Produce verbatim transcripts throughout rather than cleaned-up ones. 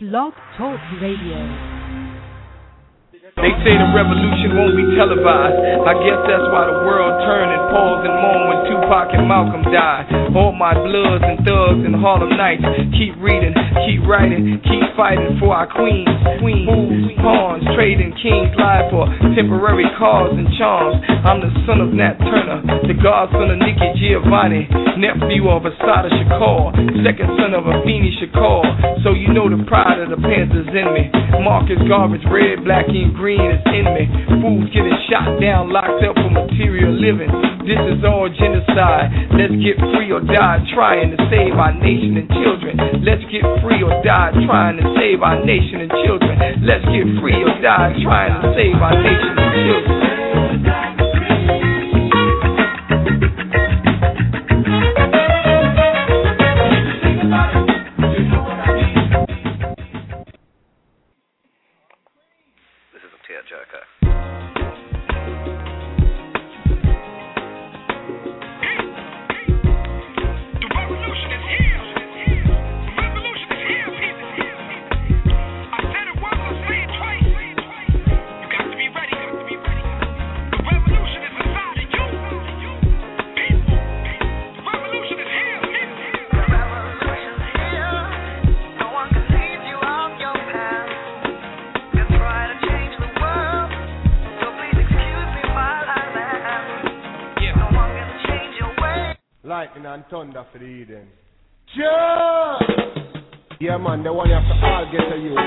Blog Talk Radio. They say the revolution won't be televised. I guess that's why the world turned and paused and moaned when Tupac and Malcolm died. All my bloods and thugs and Harlem Nights keep reading, keep writing, keep fighting for our queens, queens, moves, pawns, trading kings' lives for temporary cars and charms. I'm the son of Nat Turner, the godson of Nikki Giovanni, nephew of Assata Shakur, second son of Afeni Shakur. So you know the pride of the Panthers in me. Marcus Garbage, red, black, and green is in me. Fools getting shot down, locked up for material living. This is all genocide. Let's get free or die trying to save our nation and children. Let's get free or die trying to save our nation and children. Let's get free or die trying to save our nation and children. Lightning and thunder for the Eden. Yeah! Yeah, man, the one you have to all get to you.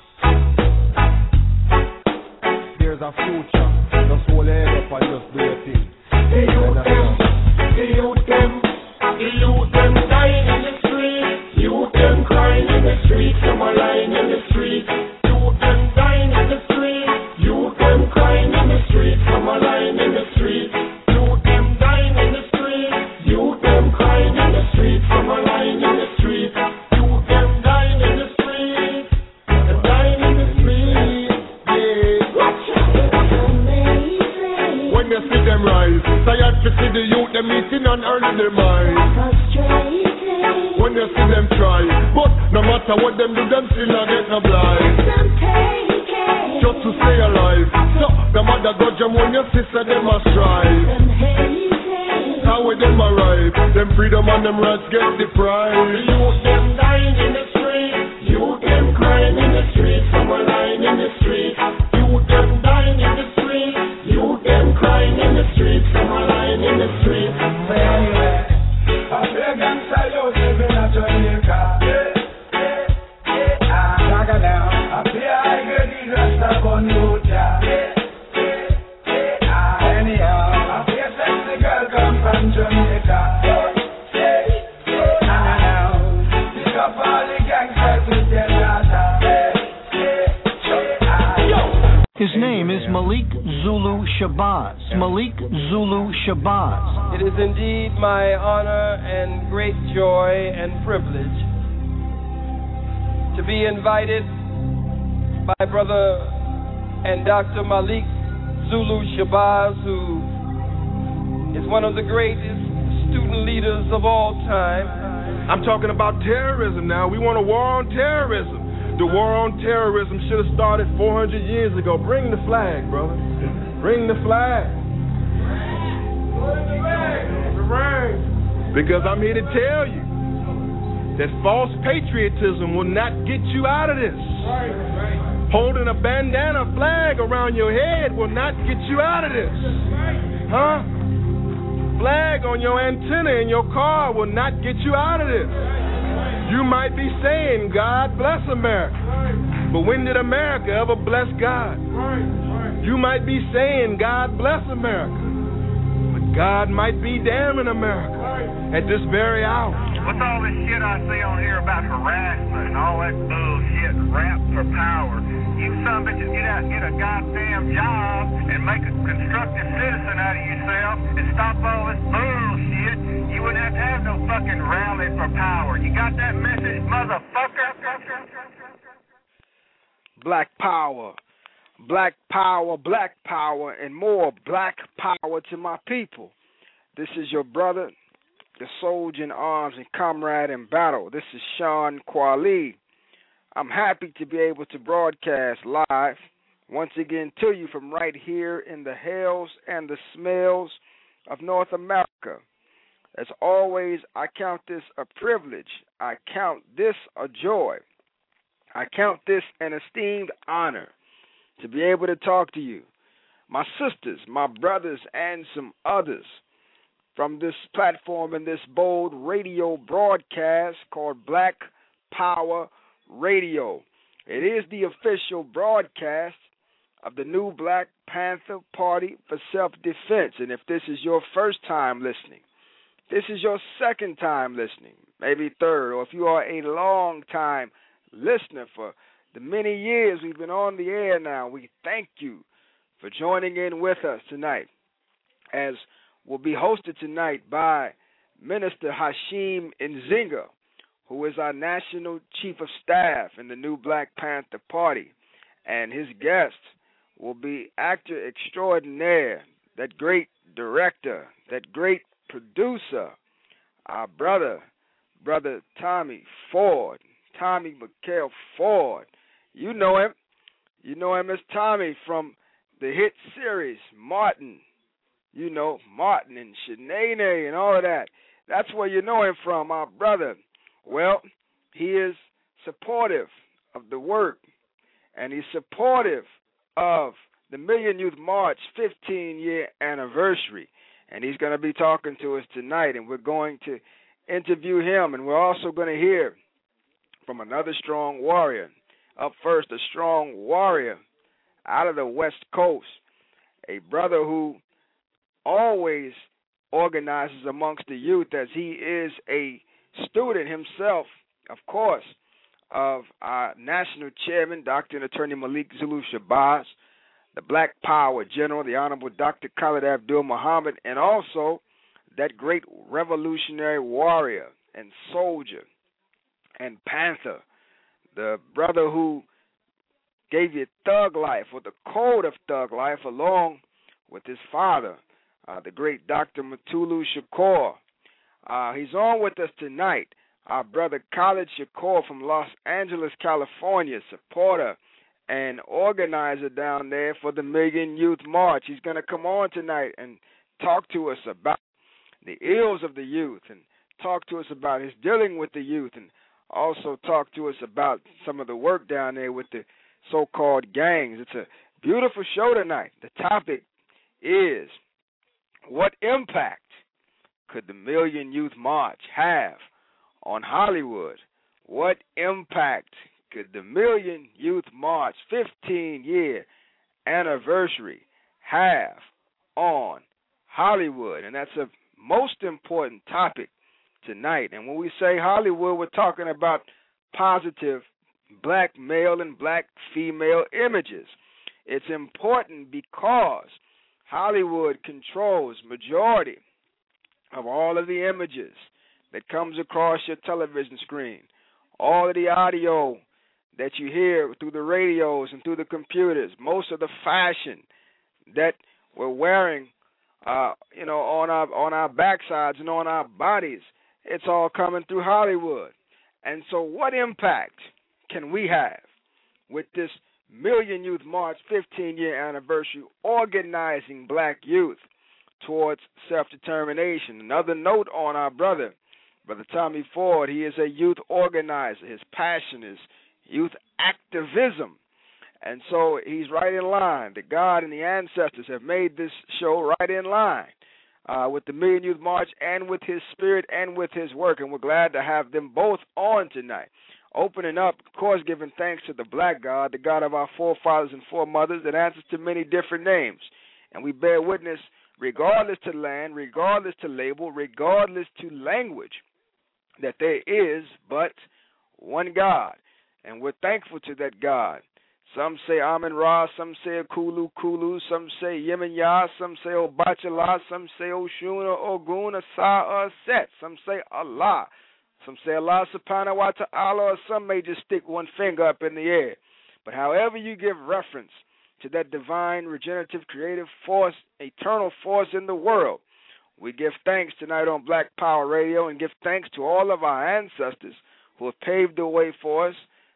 There's a future. Just hold your head up and just do your thing. The youth them, the youth them, the youth them dying in the street. Youth them crying in the street, some are lying in the street. Youth them dying in the street. Youth them crying in the street, some are lying in the street. Youth them dying in the street. Youth them crying in the street, some are lying in the street. Youth them dying in the street, them dying in the street. Yeah. Watch out, amazing. When you see them rise, tired to see the youth them eating and earning their mind. Frustrating. When you see them try, but no matter what them do, them still not get no blind. Some take it. Just to stay alive. So the mother got them when your sister them must strive. Them hate. How when them arrive, them freedom and them rights get deprived. Youth them dying in the street, youth them crying in the street, some are lying in the street. Youth them dying in the street, youth them crying in the street, some are lying in the street. Say anyway, I beg and salute living in Jamaica. Yeah, yeah, yeah, ah, Saga now. I pay I get these rest of on youth, yeah. Jamaica, say, say, now. Pick up all the gangsters with their data. Say, say, say, his name is Malik Zulu Shabazz. Malik Zulu Shabazz. It is indeed my honor and great joy and privilege to be invited by Brother and Doctor Malik Zulu Shabazz, who is one of the greatest student leaders of all time. I'm talking about terrorism now. We want a war on terrorism. The war on terrorism should have started four hundred years ago. Bring the flag, brother. Bring the flag. Bring the flag. The ring. Because I'm here to tell you that false patriotism will not get you out of this. Right, right. Holding a bandana flag around your head will not get you out of this. Huh? Flag on your antenna in your car will not get you out of this. You might be saying, God bless America. But when did America ever bless God? You might be saying, God bless America. But God might be damning America at this very hour. What's all this shit I see on here about harassment and all that bullshit, rap for power? You some bitches get out, get a goddamn job and make a constructive citizen out of yourself and stop all this bullshit. You wouldn't have to have no fucking rally for power. You got that message, motherfucker? Black power, black power, black power, and more black power to my people. This is your brother, the soldier in arms and comrade in battle. This is Sean Kweli. I'm happy to be able to broadcast live once again to you from right here in the hells and the smells of North America. As always, I count this a privilege. I count this a joy. I count this an esteemed honor to be able to talk to you, my sisters, my brothers, and some others from this platform and this bold radio broadcast called Black Power Radio. It is the official broadcast of the new Black Panther Party for Self-Defense. And if this is your first time listening, this is your second time listening, maybe third, or if you are a long time listener for the many years we've been on the air now, we thank you for joining in with us tonight, as will be hosted tonight by Minister Hashim Nzinga, who is our National Chief of Staff in the new Black Panther Party. And his guest will be actor extraordinaire, that great director, that great producer, our brother, Brother Tommy Ford, Tommy McHale Ford. You know him. You know him as Tommy from the hit series Martin. You know, Martin and Shanae and all of that. That's where you know him from, our brother. Well, he is supportive of the work, and he's supportive of the Million Youth March fifteen-year anniversary. And he's going to be talking to us tonight, and we're going to interview him, and we're also going to hear from another strong warrior. Up first, a strong warrior out of the West Coast, a brother who always organizes amongst the youth, as he is a student himself, of course, of our national chairman, Doctor and Attorney Malik Zulu Shabazz, the Black Power General, the Honorable Doctor Khalid Abdul Muhammad, and also that great revolutionary warrior and soldier and panther, the brother who gave you thug life, or the code of thug life, along with his father, Uh, the great Doctor Mutulu Shakur. Uh, he's on with us tonight. Our brother Khalid Shakur from Los Angeles, California, supporter and organizer down there for the Million Youth March. He's going to come on tonight and talk to us about the ills of the youth, and talk to us about his dealing with the youth, and also talk to us about some of the work down there with the so-called gangs. It's a beautiful show tonight. The topic is, what impact could the Million Youth March have on Hollywood? What impact could the Million Youth March fifteen-year anniversary have on Hollywood? And that's a most important topic tonight. And when we say Hollywood, we're talking about positive black male and black female images. It's important because Hollywood controls majority of all of the images that comes across your television screen, all of the audio that you hear through the radios and through the computers, most of the fashion that we're wearing, uh, you know, on our on our backsides and on our bodies, it's all coming through Hollywood. And so, what impact can we have with this Million Youth March fifteen-year anniversary, organizing black youth towards self-determination? Another note on our brother, Brother Tommy Ford. He is a youth organizer. His passion is youth activism. And so he's right in line. The God and the ancestors have made this show right in line uh, with the Million Youth March and with his spirit and with his work. And we're glad to have them both on tonight. Opening up, of course, giving thanks to the black God, the God of our forefathers and foremothers that answers to many different names. And we bear witness, regardless to land, regardless to label, regardless to language, that there is but one God. And we're thankful to that God. Some say Amen Ra, some say Kulu Kulu, some say Yemen Yah, some say Obachala, some say Oshun or Ogun, Asa or Set, some say Allah. Some say Allah subhanahu wa ta'ala, or some may just stick one finger up in the air. But however you give reference to that divine, regenerative, creative force, eternal force in the world, we give thanks tonight on Black Power Radio, and give thanks to all of our ancestors who have paved the way for us,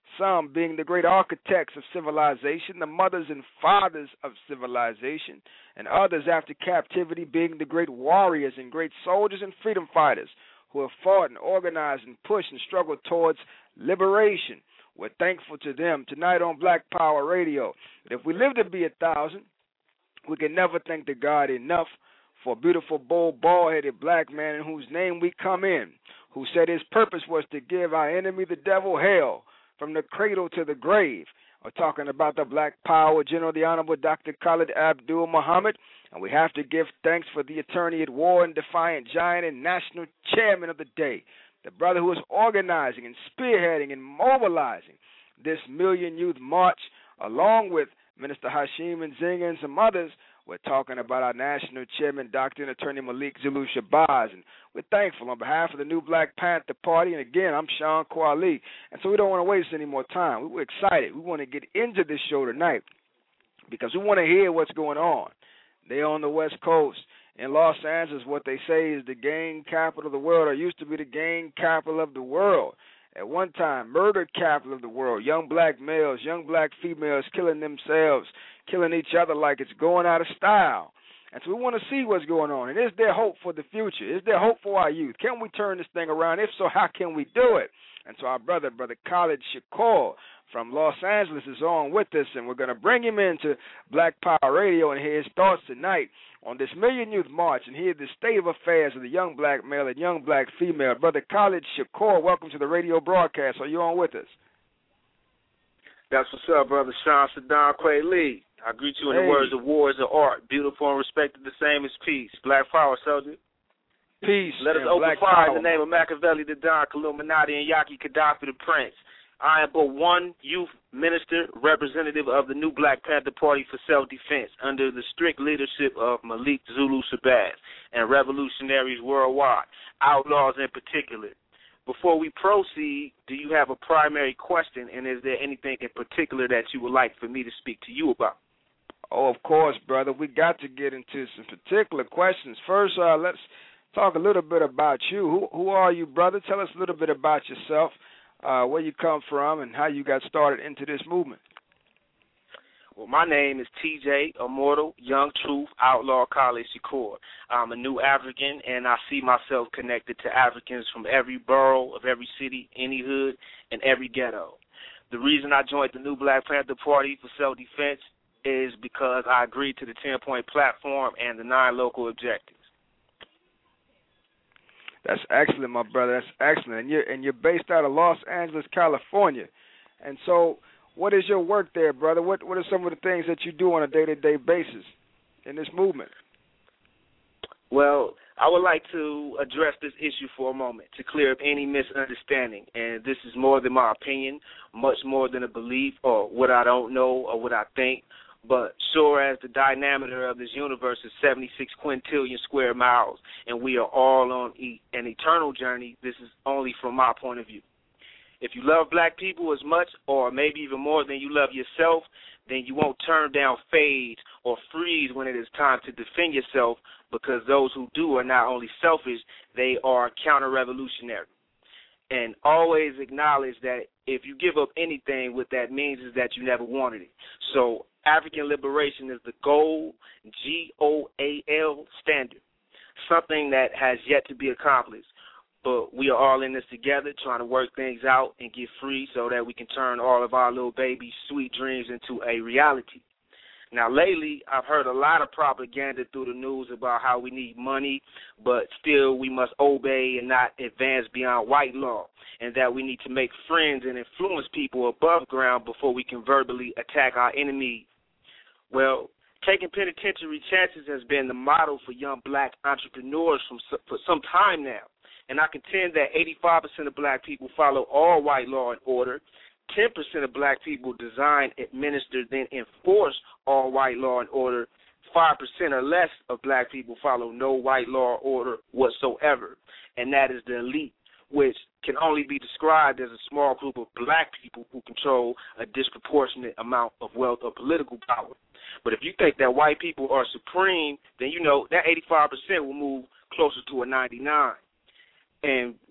some being the great architects of civilization, the mothers and fathers of civilization, and others after captivity being the great warriors and great soldiers and freedom fighters who have fought and organized and pushed and struggled towards liberation. We're thankful to them tonight on Black Power Radio. If we live to be a thousand, we can never thank the God enough for a beautiful, bold, bald-headed black man in whose name we come in, who said his purpose was to give our enemy, the devil, hell from the cradle to the grave. We're talking about the Black Power General, the Honorable Doctor Khalid Abdul Muhammad, and we have to give thanks for the attorney at war and defiant giant and national chairman of the day, the brother who is organizing and spearheading and mobilizing this Million Youth March, along with Minister Hashim Nzinga and some others. We're talking about our national chairman, Doctor and Attorney Malik Zulu Shabazz, and we're thankful on behalf of the new Black Panther Party. And again, I'm Sean Kwali, and so we don't want to waste any more time. We're excited. We want to get into this show tonight because we want to hear what's going on. They're on the West Coast. In Los Angeles, what they say is the gang capital of the world, or used to be the gang capital of the world. At one time, murder capital of the world. Young black males, young black females killing themselves, killing each other like it's going out of style. And so we want to see what's going on. And is there hope for the future? Is there hope for our youth? Can we turn this thing around? If so, how can we do it? And so our brother, Brother Khalid Shakur from Los Angeles is on with us, and we're going to bring him into Black Power Radio and hear his thoughts tonight on this Million Youth March and hear the state of affairs of the young black male and young black female. Brother Khalid Shakur, welcome to the radio broadcast. Are you on with us? That's what's up, Brother Sean Saddam Quay Lee. I greet you in hey. the words of war is of art, beautiful and respected the same as peace. Black power, soldier. Peace. Let us and open black fire power. in the name of Machiavelli the Don, Illuminati, and Yaki Gaddafi the Prince. I am but one youth minister, representative of the new Black Panther Party for self-defense under the strict leadership of Malik Zulu Shabazz and revolutionaries worldwide, outlaws in particular. Before we proceed, do you have a primary question, and is there anything in particular that you would like for me to speak to you about? Oh, of course, brother. We got to get into some particular questions. First, uh, let's talk a little bit about you. Who, who are you, brother? Tell us a little bit about yourself. Uh, where you come from, and how you got started into this movement. Well, my name is T J Immortal, Young Truth, Outlaw Khalid Shakur. I'm a new African, and I see myself connected to Africans from every borough of every city, any hood, and every ghetto. The reason I joined the new Black Panther Party for self-defense is because I agreed to the ten-point platform and the nine local objectives. That's excellent, my brother. That's excellent. And you're, and you're based out of Los Angeles, California. And so what is your work there, brother? What What are some of the things that you do on a day-to-day basis in this movement? Well, I would like to address this issue for a moment to clear up any misunderstanding. And this is more than my opinion, much more than a belief or what I don't know or what I think. But sure as the diameter of this universe is seventy-six quintillion square miles, and we are all on e- an eternal journey, this is only from my point of view. If you love black people as much or maybe even more than you love yourself, then you won't turn down fades or freeze when it is time to defend yourself, because those who do are not only selfish, they are counter-revolutionary. And always acknowledge that if you give up anything, what that means is that you never wanted it. So African liberation is the goal, G O A L standard, something that has yet to be accomplished. But we are all in this together, trying to work things out and get free so that we can turn all of our little baby sweet dreams into a reality. Now, lately, I've heard a lot of propaganda through the news about how we need money, but still we must obey and not advance beyond white law, and that we need to make friends and influence people above ground before we can verbally attack our enemies. Well, taking penitentiary chances has been the model for young black entrepreneurs from, for some time now, and I contend that eighty-five percent of black people follow all white law and order, ten percent of black people design, administer, then enforce all white law and order, five percent or less of black people follow no white law or order whatsoever, and that is the elite, which can only be described as a small group of black people who control a disproportionate amount of wealth or political power. But if you think that white people are supreme, then you know that eighty-five percent will move closer to a ninety-nine. And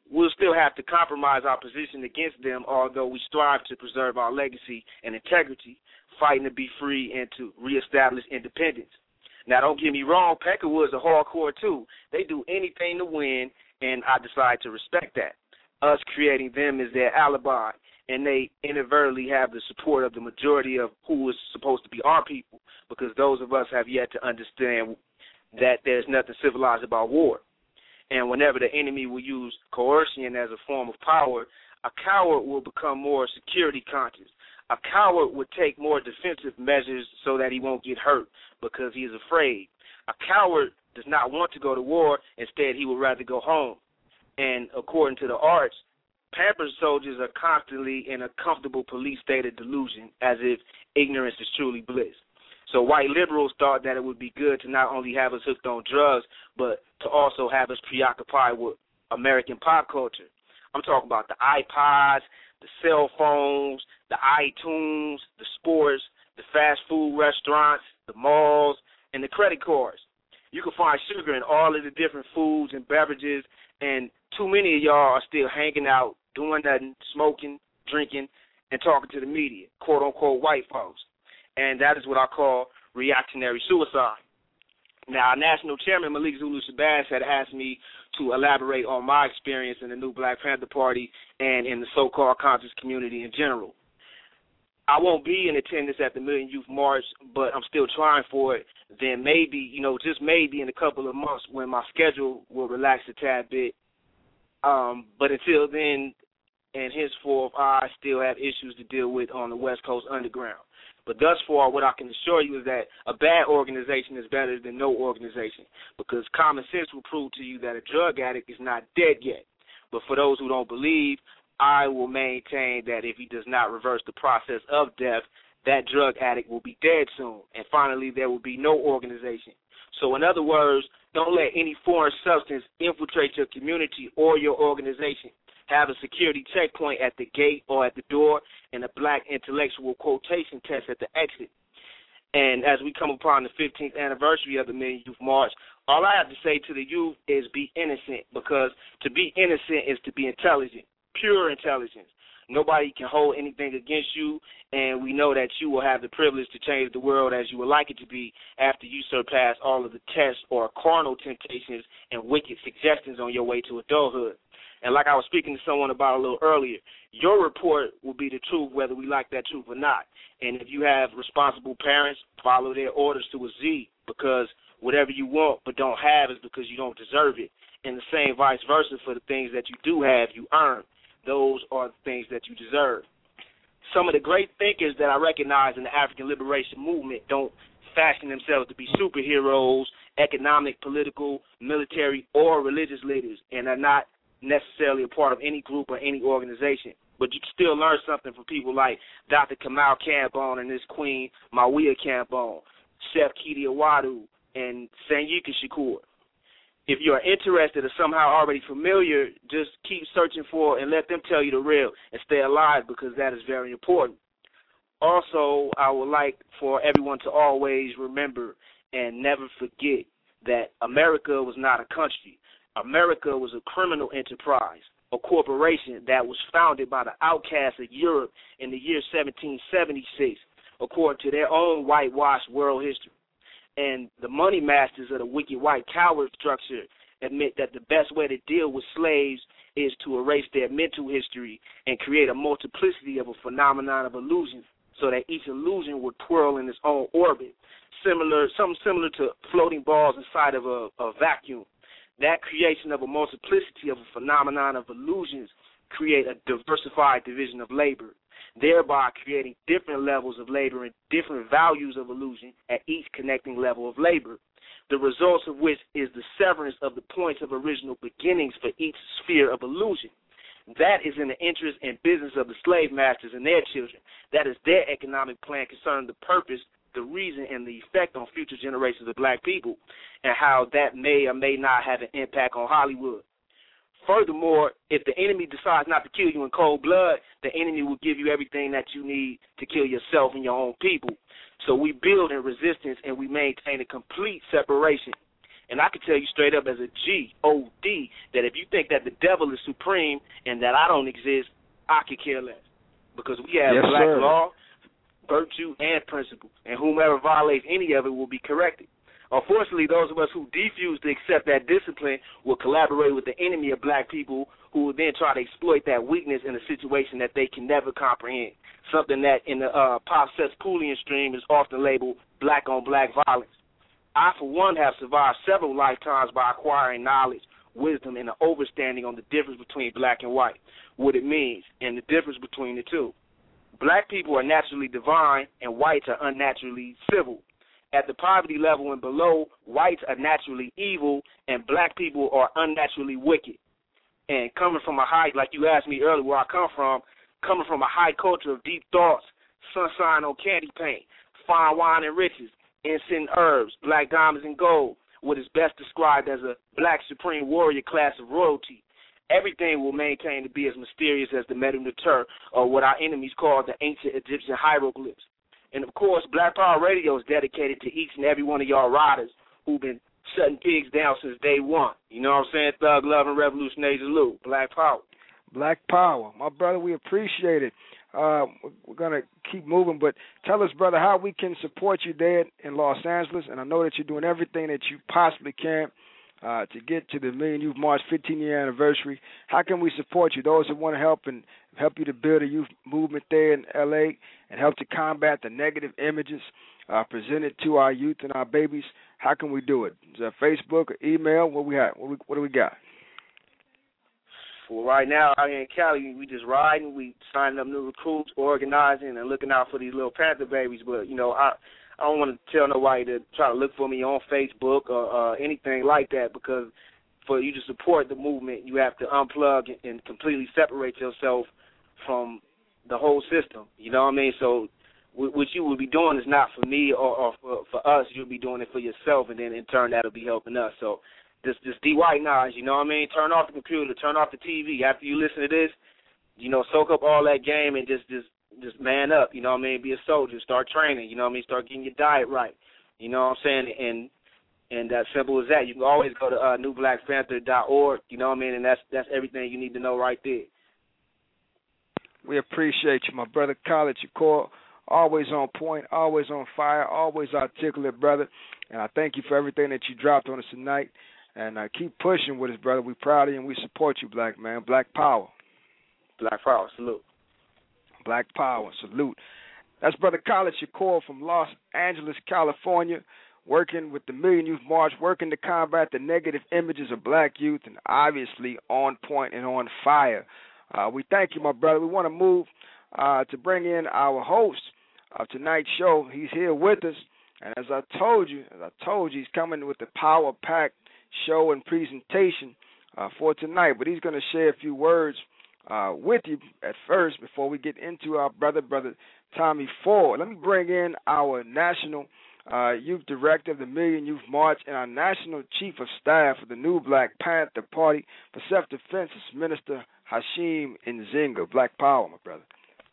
we'll still have to compromise our position against them, although we strive to preserve our legacy and integrity, fighting to be free and to reestablish independence. Now, don't get me wrong, Peckerwoods are hardcore too. They do anything to win, and I decide to respect that. Us creating them is their alibi, and they inadvertently have the support of the majority of who is supposed to be our people, because those of us have yet to understand that there's nothing civilized about war. And whenever the enemy will use coercion as a form of power, a coward will become more security conscious. A coward would take more defensive measures so that he won't get hurt because he is afraid. A coward does not want to go to war. Instead, he would rather go home. And according to the arts, pampered soldiers are constantly in a comfortable police state of delusion, as if ignorance is truly bliss. So white liberals thought that it would be good to not only have us hooked on drugs, but to also have us preoccupied with American pop culture. I'm talking about the iPods, the cell phones, the iTunes, the sports, the fast food restaurants, the malls, and the credit cards. You can find sugar in all of the different foods and beverages, and too many of y'all are still hanging out, doing nothing, smoking, drinking, and talking to the media, quote-unquote white folks. And that is what I call reactionary suicide. Now, our national chairman, Malik Zulu Shabazz, had asked me to elaborate on my experience in the new Black Panther Party and in the so-called conscious community in general. I won't be in attendance at the Million Youth March, but I'm still trying for it. Then maybe, you know, just maybe in a couple of months when my schedule will relax a tad bit. Um, but until then, and henceforth, I still have issues to deal with on the West Coast Underground. But thus far, what I can assure you is that a bad organization is better than no organization, because common sense will prove to you that a drug addict is not dead yet. But for those who don't believe, I will maintain that if he does not reverse the process of death, that drug addict will be dead soon. And finally, there will be no organization. So in other words, don't let any foreign substance infiltrate your community or your organization. Have a security checkpoint at the gate or at the door, and a black intellectual quotation test at the exit. And as we come upon the fifteenth anniversary of the Million Youth March, all I have to say to the youth is be innocent, because to be innocent is to be intelligent, pure intelligence. Nobody can hold anything against you, and we know that you will have the privilege to change the world as you would like it to be after you surpass all of the tests or carnal temptations and wicked suggestions on your way to adulthood. And like I was speaking to someone about a little earlier, your report will be the truth whether we like that truth or not. And if you have responsible parents, follow their orders to a Z, because whatever you want but don't have is because you don't deserve it. And the same vice versa for the things that you do have, you earn. Those are the things that you deserve. Some of the great thinkers that I recognize in the African liberation movement don't fashion themselves to be superheroes, economic, political, military, or religious leaders, and are not necessarily a part of any group or any organization. But you can still learn something from people like Doctor Kamal Cambone and his queen, Mawia Cambone, Chef Kidi Awadu, and Sanyika Shakur. If you're interested or somehow already familiar, just keep searching for and let them tell you the real and stay alive, because that is very important. Also, I would like for everyone to always remember and never forget that America was not a country. America was a criminal enterprise, a corporation that was founded by the outcasts of Europe in the year seventeen seventy-six, according to their own whitewashed world history. And the money masters of the wicked white coward structure admit that the best way to deal with slaves is to erase their mental history and create a multiplicity of a phenomenon of illusion, so that each illusion would twirl in its own orbit, similar, something similar to floating balls inside of a, a vacuum. That creation of a multiplicity of a phenomenon of illusions create a diversified division of labor, thereby creating different levels of labor and different values of illusion at each connecting level of labor, the results of which is the severance of the points of original beginnings for each sphere of illusion. That is in the interest and business of the slave masters and their children. That is their economic plan concerning the purpose, the reason, and the effect on future generations of black people, and how that may or may not have an impact on Hollywood. Furthermore, if the enemy decides not to kill you in cold blood, the enemy will give you everything that you need to kill yourself and your own people. So we build in resistance and we maintain a complete separation. And I can tell you straight up as a G O D that if you think that the devil is supreme and that I don't exist, I could care less. Because we have yes, black sir. law, virtue, and principle, and whomever violates any of it will be corrected. Unfortunately, those of us who refuse to accept that discipline will collaborate with the enemy of black people who will then try to exploit that weakness in a situation that they can never comprehend, something that in the uh, pop cesspoolian stream is often labeled black-on-black violence. I, for one, have survived several lifetimes by acquiring knowledge, wisdom, and an understanding on the difference between black and white, what it means, and the difference between the two. Black people are naturally divine, and whites are unnaturally civil. At the poverty level and below, whites are naturally evil, and black people are unnaturally wicked. And coming from a high, like you asked me earlier where I come from, coming from a high culture of deep thoughts, sunshine on candy paint, fine wine and riches, incense herbs, black diamonds and gold, what is best described as a black supreme warrior class of royalty. Everything will maintain to be as mysterious as the Medu Neter, or what our enemies call the ancient Egyptian hieroglyphs. And, of course, Black Power Radio is dedicated to each and every one of y'all riders who've been shutting pigs down since day one. You know what I'm saying? Thug Love and Revolutionary Salute. Black Power. Black Power. My brother, we appreciate it. Uh, we're going to keep moving, but tell us, brother, how we can support you there in Los Angeles. And I know that you're doing everything that you possibly can uh, to get to the Million Youth March fifteen-year anniversary. How can we support you? Those that want to help and help you to build a youth movement there in L A and help to combat the negative images uh, presented to our youth and our babies, how can we do it? Is that Facebook or email? What we have? What, we, what do we got? Well, right now out here in Cali, we just riding, we signing up new recruits, organizing, and looking out for these little Panther babies. But, you know, I I don't want to tell nobody to try to look for me on Facebook or uh, anything like that, because for you to support the movement, you have to unplug and, and completely separate yourself from the whole system. You know what I mean? So what you will be doing is not for me or, or for, for us. You'll be doing it for yourself, and then in turn that'll be helping us. So just just de-whitenize, you know what I mean? Turn off the computer, turn off the T V. After you listen to this, you know, soak up all that game and just just just man up, you know what I mean? Be a soldier, start training, you know what I mean? Start getting your diet right, you know what I'm saying? And and as simple as that. You can always go to uh, new black panther dot org, you know what I mean? And that's that's everything you need to know right there. We appreciate you, my brother. Khalid Shakur, always on point, always on fire, always articulate, brother. And I thank you for everything that you dropped on us tonight. And uh, keep pushing with us, brother. We're proud of you and we support you, black man. Black Power. Black Power, salute. Black Power, salute. That's Brother Khalid Shakur from Los Angeles, California, working with the Million Youth March, working to combat the negative images of black youth, and obviously on point and on fire. Uh, we thank you, my brother. We want to move uh, to bring in our host of tonight's show. He's here with us, and as I told you, as I told you, he's coming with the power-packed show and presentation uh, for tonight. But he's going to share a few words uh, with you at first before we get into our brother, brother Tommy Ford. Let me bring in our national uh, youth director of the Million Youth March and our national chief of staff of the new Black Panther Party for Self-Defense, Minister Hashim Nzinga. Black Power, my brother.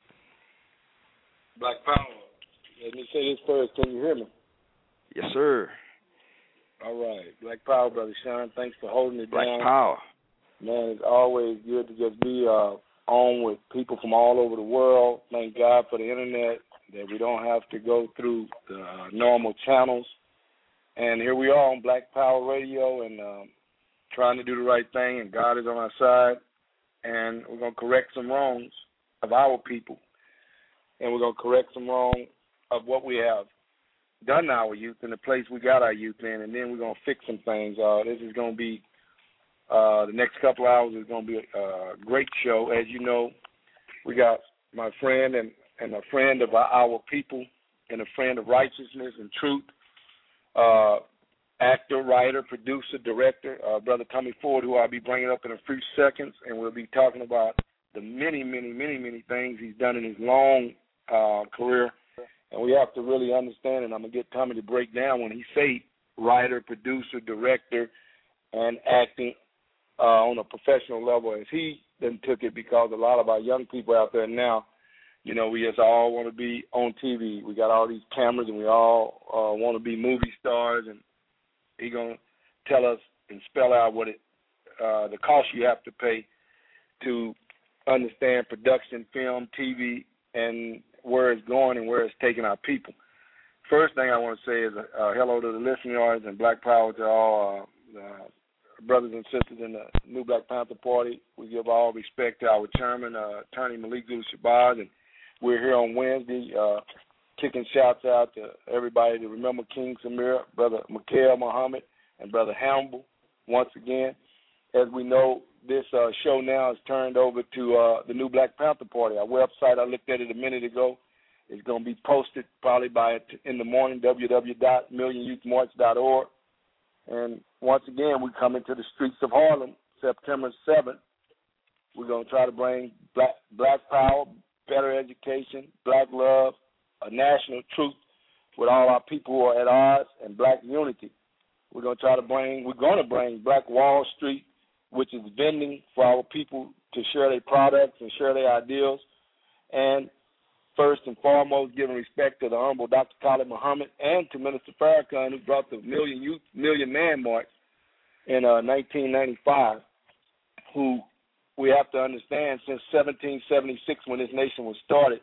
Black Power. Let me say this first. Can you hear me? Yes, sir. All right. Black Power, Brother Sean. Thanks for holding it Black down. Black Power. Man, it's always good to just be uh, on with people from all over the world. Thank God for the internet, that we don't have to go through the uh, normal channels. And here we are on Black Power Radio and um, trying to do the right thing, and God is on our side. And we're going to correct some wrongs of our people. And we're going to correct some wrong of what we have done to our youth and the place we got our youth in, and then we're going to fix some things. Uh, this is going to be, uh, the next couple hours is going to be a, a great show. As you know, we got my friend and, and a friend of our, our people and a friend of righteousness and truth, uh, actor, writer, producer, director, uh, Brother Tommy Ford, who I'll be bringing up in a few seconds, and we'll be talking about the many, many, many, many things he's done in his long uh, career. And we have to really understand, and I'm going to get Tommy to break down when he say writer, producer, director, and acting uh, on a professional level as he then took it, because a lot of our young people out there now, you know, we just all want to be on T V. We got all these cameras, and we all uh, want to be movie stars, and he going to tell us and spell out what it, uh, the cost you have to pay to understand production, film, T V, and where it's going and where it's taking our people. First thing I want to say is uh, hello to the listening audience and Black Power to all uh, uh, brothers and sisters in the New Black Panther Party. We give all respect to our chairman, uh, Attorney Malik Zulu Shabazz, and we're here on Wednesday uh, kicking shouts out to everybody to remember King Samir, Brother Mikael Muhammad, and Brother Hamble once again. As we know, this uh, show now is turned over to uh, the New Black Panther Party. Our website, I looked at it a minute ago, is going to be posted probably by in the morning, w w w dot million youth march dot org. And once again, we come into the streets of Harlem, September seventh. We're going to try to bring black, black power, better education, black love, a national truth with all our people who are at odds, and black unity. We're going to try to bring, we're going to bring Black Wall Street, which is vending for our people to share their products and share their ideals. And first and foremost, giving respect to the Honorable Doctor Khalid Muhammad and to Minister Farrakhan, who brought the Million Youth, Million Man March in uh, nineteen ninety-five, who we have to understand since seventeen seventy-six, when this nation was started,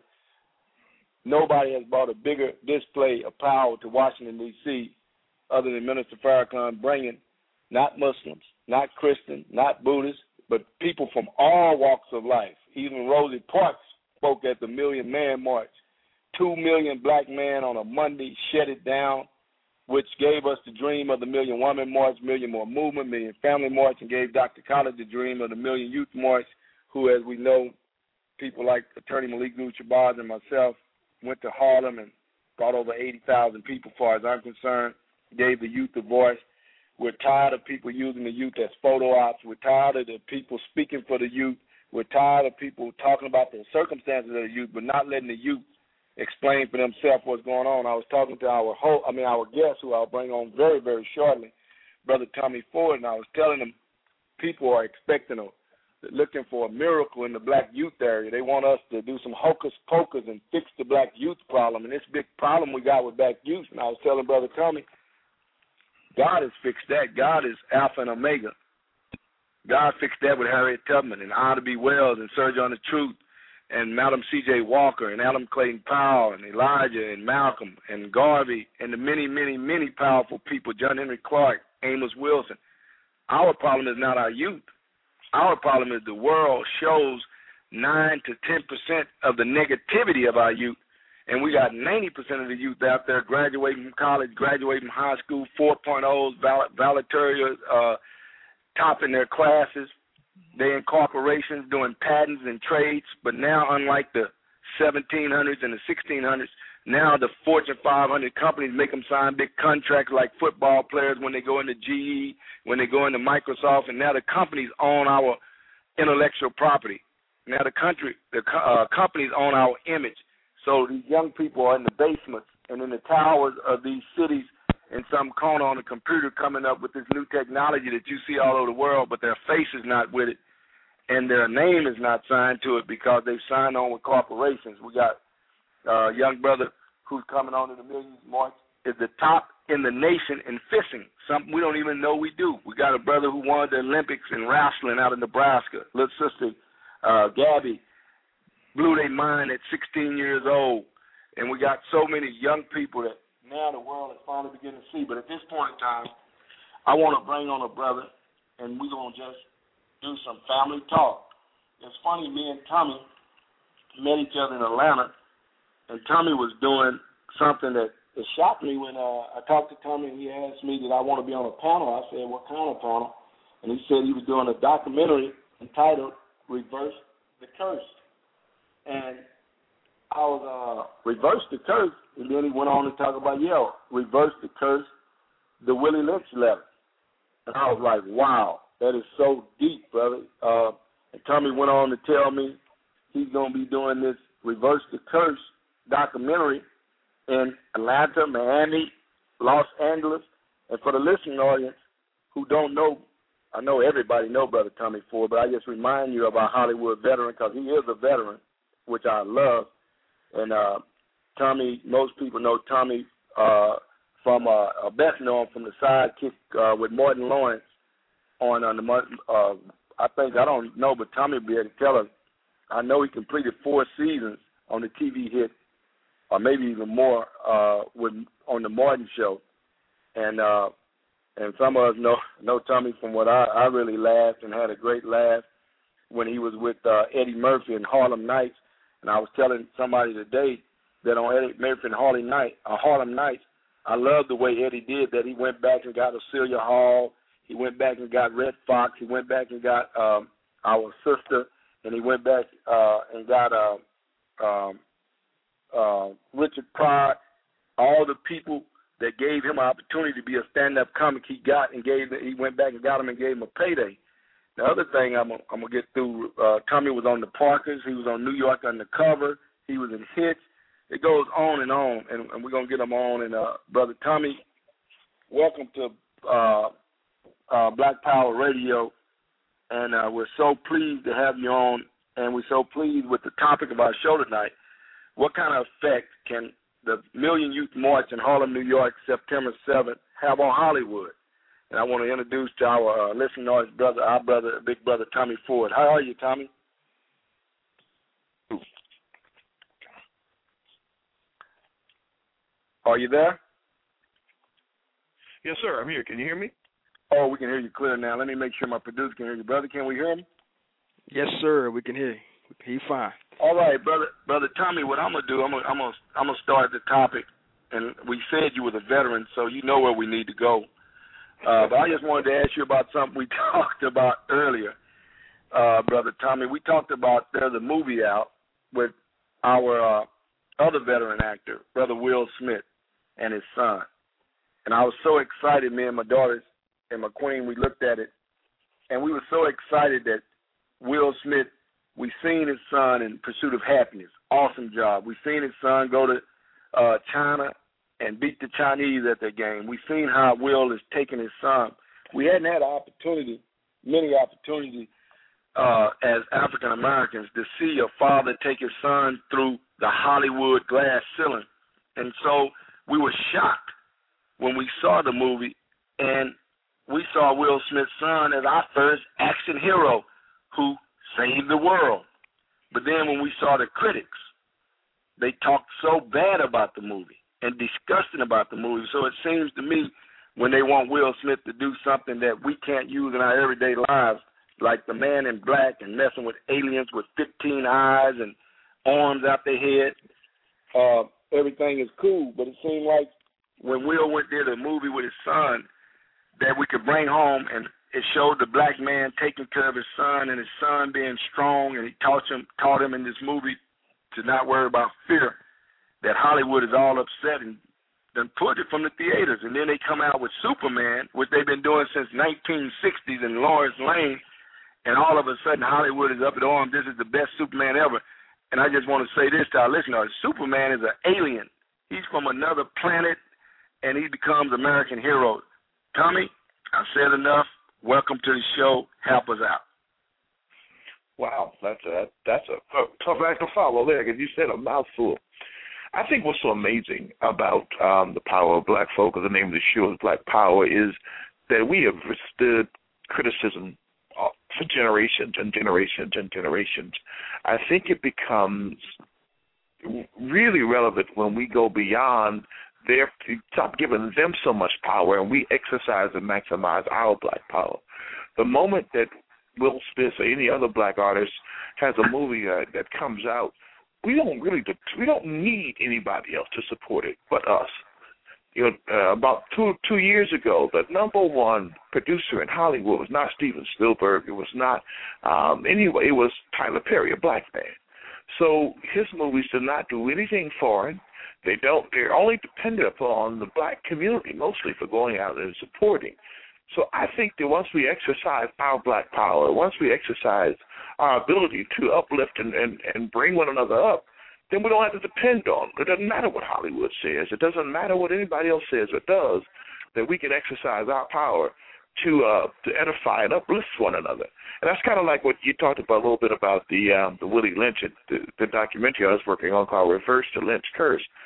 nobody has brought a bigger display of power to Washington, D C other than Minister Farrakhan, bringing not Muslims, not Christians, not Buddhists, but people from all walks of life. Even Rosie Parks spoke at the Million Man March. Two million black men on a Monday shut it down, which gave us the dream of the Million Woman March, Million More Movement, Million Family March, and gave Doctor Khalid the dream of the Million Youth March, who, as we know, people like Attorney Malik Zulu Shabazz and myself went to Harlem and brought over eighty thousand people, as far as I'm concerned, gave the youth a voice. We're tired of people using the youth as photo ops. We're tired of the people speaking for the youth. We're tired of people talking about the circumstances of the youth, but not letting the youth explain for themselves what's going on. I was talking to our whole, I mean our guest, who I'll bring on very, very shortly, Brother Tommy Ford, and I was telling them people are expecting a, looking for a miracle in the black youth area. They want us to do some hocus pocus and fix the black youth problem, and this big problem we got with black youth. And I was telling Brother Tommy, God has fixed that. God is Alpha and Omega. God fixed that with Harriet Tubman and Ida B. Wells and Surge on the Truth and Madam C J Walker and Adam Clayton Powell and Elijah and Malcolm and Garvey and the many, many, many powerful people, John Henry Clark, Amos Wilson. Our problem is not our youth. Our problem is the world shows nine to ten percent of the negativity of our youth. And we got ninety percent of the youth out there graduating from college, graduating from high school, four point ohs, valedictorians, uh, topping their classes. They in corporations doing patents and trades. But now, unlike the seventeen hundreds and the sixteen hundreds, now the Fortune five hundred companies make them sign big contracts like football players when they go into G E, when they go into Microsoft, and now the companies own our intellectual property. Now the country, the uh, companies own our image. So these young people are in the basements and in the towers of these cities in some corner on a computer coming up with this new technology that you see all over the world, but their face is not with it and their name is not signed to it because they've signed on with corporations. We got a young brother who's coming on to the Millions March, is the top in the nation in fishing, something we don't even know we do. We got a brother who won the Olympics in wrestling out in Nebraska. Little sister uh, Gabby blew their mind at sixteen years old, and we got so many young people that now the world is finally beginning to see. But at this point in time, I want to bring on a brother, and we're going to just do some family talk. It's funny, me and Tommy met each other in Atlanta, and Tommy was doing something that, that shocked me when uh, I talked to Tommy, and he asked me, did I want to be on a panel? I said, what kind of panel? And he said he was doing a documentary entitled Reverse the Curse. And I was uh, reverse the curse, and then he went on to talk about, yeah, reverse the curse, the Willie Lynch letter. And I was like, wow, that is so deep, brother. Uh, and Tommy went on to tell me he's going to be doing this Reverse the Curse documentary in Atlanta, Miami, Los Angeles. And for the listening audience who don't know, I know everybody know Brother Tommy Ford, but I just remind you of our Hollywood veteran because he is a veteran, which I love. And uh, Tommy, most people know Tommy uh, from uh, uh, best known from the Sidekick uh, with Martin Lawrence on on the uh, I think I don't know, but Tommy will be able to tell us. I know he completed four seasons on the T V hit, or maybe even more, uh, with on the Martin Show, and uh, and some of us know know Tommy from what I, I really laughed and had a great laugh when he was with uh, Eddie Murphy in Harlem Nights, and I was telling somebody today that on Eddie Murphy in Harlem Night, uh, Harlem Nights, I love the way Eddie did that. He went back and got Celia Hall. He went back and got Red Fox. He went back and got um, our sister, and he went back uh, and got uh, um, uh, Richard Pryor. All the people that gave him an opportunity to be a stand-up comic, he got and gave. He went back and got him and gave him a payday. The other thing I'm, I'm gonna get through. Uh, Tommy was on the Parkers. He was on New York Undercover. He was in hits. It goes on and on, and, and we're gonna get him on. And uh, brother Tommy, welcome to uh, uh, Black Power Radio, and uh, we're so pleased to have you on, and we're so pleased with the topic of our show tonight. What kind of effect can the Million Youth March in Harlem, New York, September seventh, have on Hollywood? And I want to introduce to our uh, listeners, brother, our brother, big brother, Tommy Ford. How are you, Tommy? Are you there? Yes, sir. I'm here. Can you hear me? Oh, we can hear you clear now. Let me make sure my producer can hear you. Brother, can we hear him? Yes, sir. We can hear you. He's fine. All right, brother. Brother Tommy, what I'm going to do, I'm going I'm to I'm gonna start the topic. And we said you were a veteran, so you know where we need to go. Uh, but I just wanted to ask you about something we talked about earlier, uh, Brother Tommy. We talked about there's a movie out with our uh, other veteran actor, Brother Will Smith, and his son. And I was so excited, me and my daughters and my queen, we looked at it, and we were so excited that Will Smith, we seen his son in Pursuit of Happiness. Awesome job. We seen his son go to uh, China and beat the Chinese at their game. We've seen how Will is taking his son. We hadn't had an opportunity, many opportunities uh, as African Americans to see a father take his son through the Hollywood glass ceiling. And so we were shocked when we saw the movie, and we saw Will Smith's son as our first action hero who saved the world. But then when we saw the critics, they talked so bad about the movie and disgusting about the movie. So it seems to me when they want Will Smith to do something that we can't use in our everyday lives, like the Man in Black and messing with aliens with fifteen eyes and arms out their head, uh, everything is cool. But it seemed like when Will went did a movie with his son that we could bring home, and it showed the black man taking care of his son and his son being strong, and he taught him taught him in this movie to not worry about fear, that Hollywood is all upset and then put it from the theaters. And then they come out with Superman, which they've been doing since nineteen sixties in Lawrence Lane, and all of a sudden Hollywood is up at arms. This is the best Superman ever. And I just want to say this to our listeners. Superman is an alien. He's from another planet, and he becomes American hero. Tommy, I've said enough. Welcome to the show. Help us out. Wow, that's a that's a tough act to follow there, because you said a mouthful. I think what's so amazing about um, the power of black folk, or the name of the show is Black Power, is that we have withstood criticism for generations and generations and generations. I think it becomes really relevant when we go beyond their, stop giving them so much power, and we exercise and maximize our black power. The moment that Will Smith or any other black artist has a movie uh, that comes out, we don't really we don't need anybody else to support it but us. You know, uh, about two two years ago, the number one producer in Hollywood was not Steven Spielberg. It was not um, anyway. It was Tyler Perry, a black man. So his movies do not do anything foreign. They don't. They're only dependent upon the black community mostly for going out and supporting. So I think that once we exercise our black power, once we exercise our ability to uplift and, and, and bring one another up, then we don't have to depend on. It doesn't matter what Hollywood says. It doesn't matter what anybody else says or does, that we can exercise our power to uh, to edify and uplift one another. And that's kind of like what you talked about a little bit about the um, the Willie Lynch, the, the documentary I was working on called Reverse the Lynch Curse.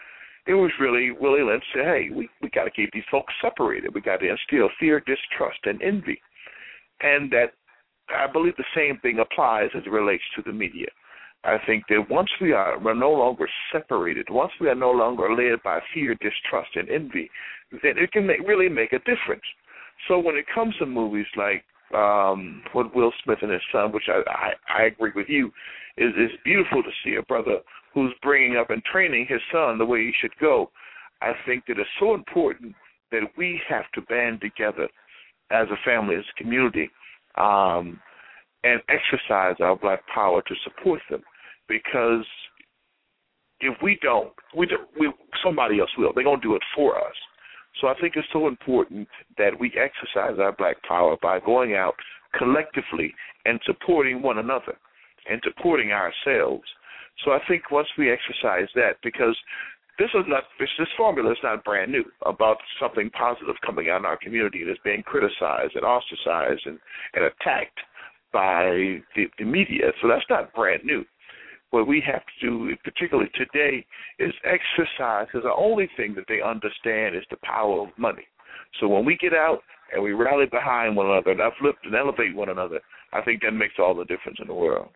It was really Willie Lynch said, hey, we, we got to keep these folks separated. We got to instill fear, distrust, and envy. And that I believe the same thing applies as it relates to the media. I think that once we are we're no longer separated, once we are no longer led by fear, distrust, and envy, then it can make, really make a difference. So when it comes to movies like um, what Will Smith and his son, which I, I, I agree with you, is it's beautiful to see a brother who's bringing up and training his son the way he should go. I think that it's so important that we have to band together as a family, as a community, um, and exercise our black power to support them. Because if we don't, we, do, we somebody else will. They're going to do it for us. So I think it's so important that we exercise our black power by going out collectively and supporting one another and supporting ourselves. So I think once we exercise that, because this is not this, this formula is not brand new about something positive coming out in our community that's being criticized and ostracized and, and attacked by the, the media. So that's not brand new. What we have to do, particularly today, is exercise, because the only thing that they understand is the power of money. So when we get out and we rally behind one another and uplift and elevate one another, I think that makes all the difference in the world.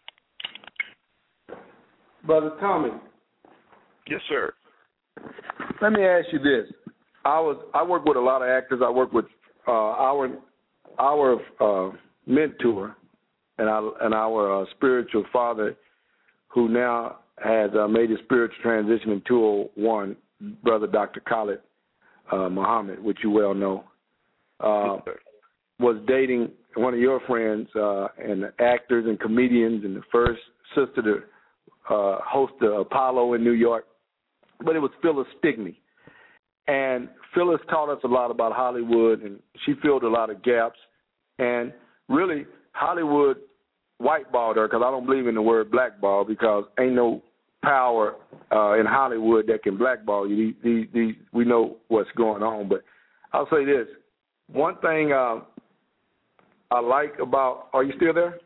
Brother Tommy. Yes, sir. Let me ask you this. I was I work with a lot of actors. I work with uh, our our uh, mentor and our, and our uh, spiritual father, who now has uh, made his spiritual transition in two oh one, Brother Doctor Khalid uh, Muhammad, which you well know, uh, was dating one of your friends uh, and actors and comedians and the first sister to uh, host the Apollo in New York, but it was Phyllis Stigney. And Phyllis taught us a lot about Hollywood, and she filled a lot of gaps. And really, Hollywood whiteballed her, because I don't believe in the word blackball, because ain't no power uh, in Hollywood that can blackball you. These, these, these, we know what's going on. But I'll say this. One thing uh, I like about – are you still there?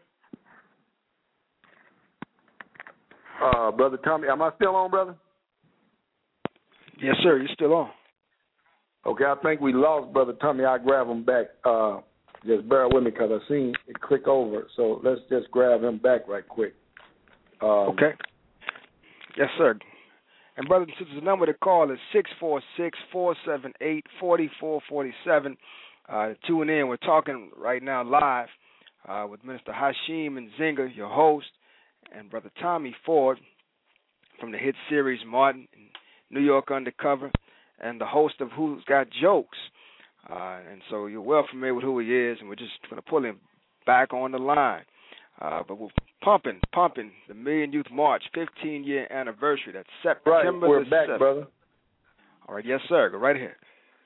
Uh, Brother Tommy, am I still on, brother? Yes, sir. You're still on. Okay, I think we lost Brother Tommy. I'll grab him back. Uh, just bear with me because I seen it click over. So let's just grab him back right quick. Um, okay. Yes, sir. And brothers and sisters, the number to call is six four six, four seven eight, four four four seven. Uh, tune in. We're talking right now live uh, with Minister Hashim and Zinga, your host, and Brother Tommy Ford from the hit series Martin and New York Undercover, and the host of Who's Got Jokes. Uh, and so you're well familiar with who he is, and we're just going to pull him back on the line. Uh, but we're pumping, pumping the Million Youth March fifteen-year anniversary. That's September right, we're the back, seventh. Brother. All right, yes, sir. Go right ahead.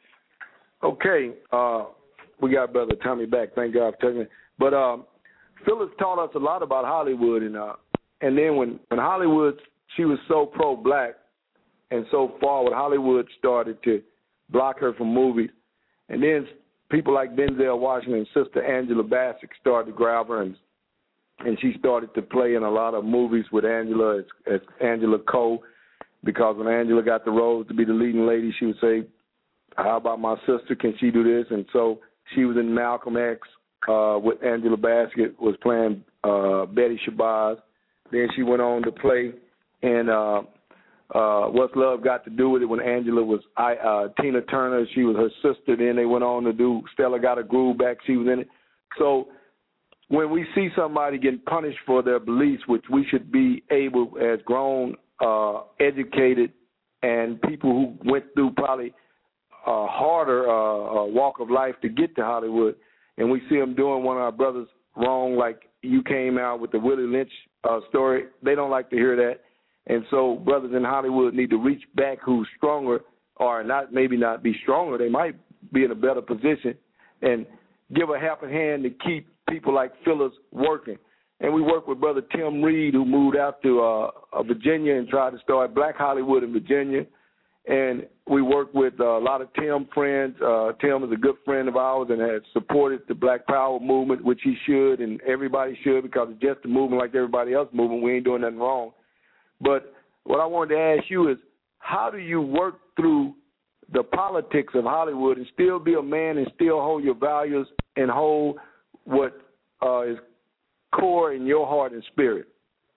Okay, uh, we got Brother Tommy back. Thank God for taking it. But um, Phyllis taught us a lot about Hollywood, and uh, and then when, when Hollywood, she was so pro-black and so forward, Hollywood started to block her from movies. And then people like Denzel Washington and Sister Angela Bassett started to grab her, and, and she started to play in a lot of movies with Angela as, as Angela Cole, because when Angela got the rose to be the leading lady, she would say, how about my sister? Can she do this? And so she was in Malcolm X uh, with Angela Bassett, was playing uh, Betty Shabazz. Then she went on to play in uh, uh, What's Love Got to Do with It when Angela was I, uh, Tina Turner. She was her sister. Then they went on to do Stella Got a Groove Back. She was in it. So when we see somebody getting punished for their beliefs, which we should be able, as grown, uh, educated, and people who went through probably a harder uh, uh, walk of life to get to Hollywood, and we see them doing one of our brothers wrong, like you came out with the Willie Lynch uh, story, they don't like to hear that. And so brothers in Hollywood need to reach back who's stronger, or not maybe not be stronger. They might be in a better position, and give a helping hand to keep people like Phyllis working. And we work with Brother Tim Reed, who moved out to uh, Virginia and tried to start Black Hollywood in Virginia. And we work with uh, a lot of Tim friends. Uh, Tim is a good friend of ours and has supported the Black Power movement, which he should, and everybody should, because it's just a movement like everybody else movement. We ain't doing nothing wrong. But what I wanted to ask you is, how do you work through the politics of Hollywood and still be a man and still hold your values and hold what uh, is core in your heart and spirit?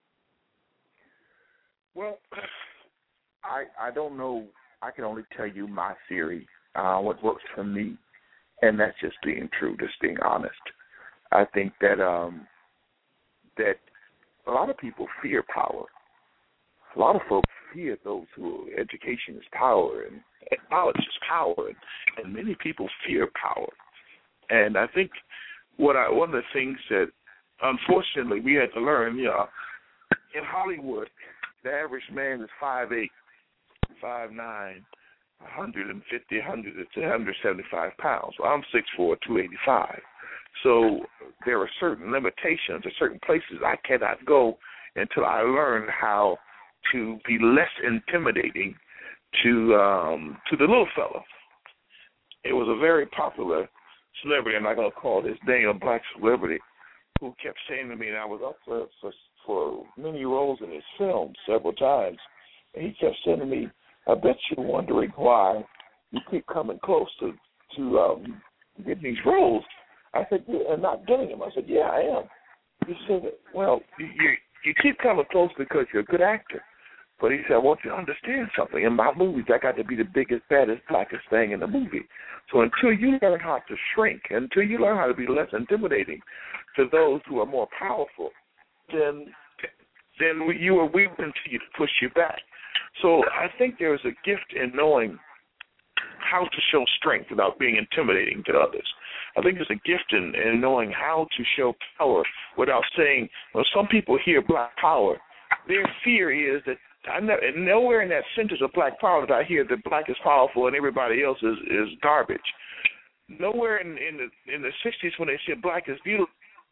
Well, I I don't know. I can only tell you my theory, uh, what works for me, and that's just being true, just being honest. I think that um, that a lot of people fear power. A lot of folks fear those who education is power and, and knowledge is power, and, and many people fear power. And I think what I one of the things that unfortunately we had to learn, you know, in Hollywood, the average man is five eight, five nine, one fifty, one seventy-five pounds. Well, I'm six four, two eighty-five. So there are certain limitations, or certain places I cannot go until I learn how to be less intimidating to um, to the little fella. It was a very popular celebrity, I'm not going to call his name a black celebrity, who kept saying to me, and I was up for, for, for many roles in his film several times, and he kept saying to me, I bet you're wondering why you keep coming close to, to um, getting these roles. I said, yeah, and not getting them. I said, yeah, I am. He said, well, you, you keep coming close because you're a good actor. But he said, I want you to understand something. In my movies, I got to be the biggest, baddest, blackest thing in the movie. So until you learn how to shrink, until you learn how to be less intimidating to those who are more powerful, then then we, you we will continue to push you back. So I think there is a gift in knowing how to show strength without being intimidating to others. I think there's a gift in, in knowing how to show power without saying, well, some people hear black power. Their fear is that I never, nowhere in that sentence of black power did I hear that black is powerful and everybody else is, is garbage. Nowhere in, in the in the sixties when they said black is beautiful,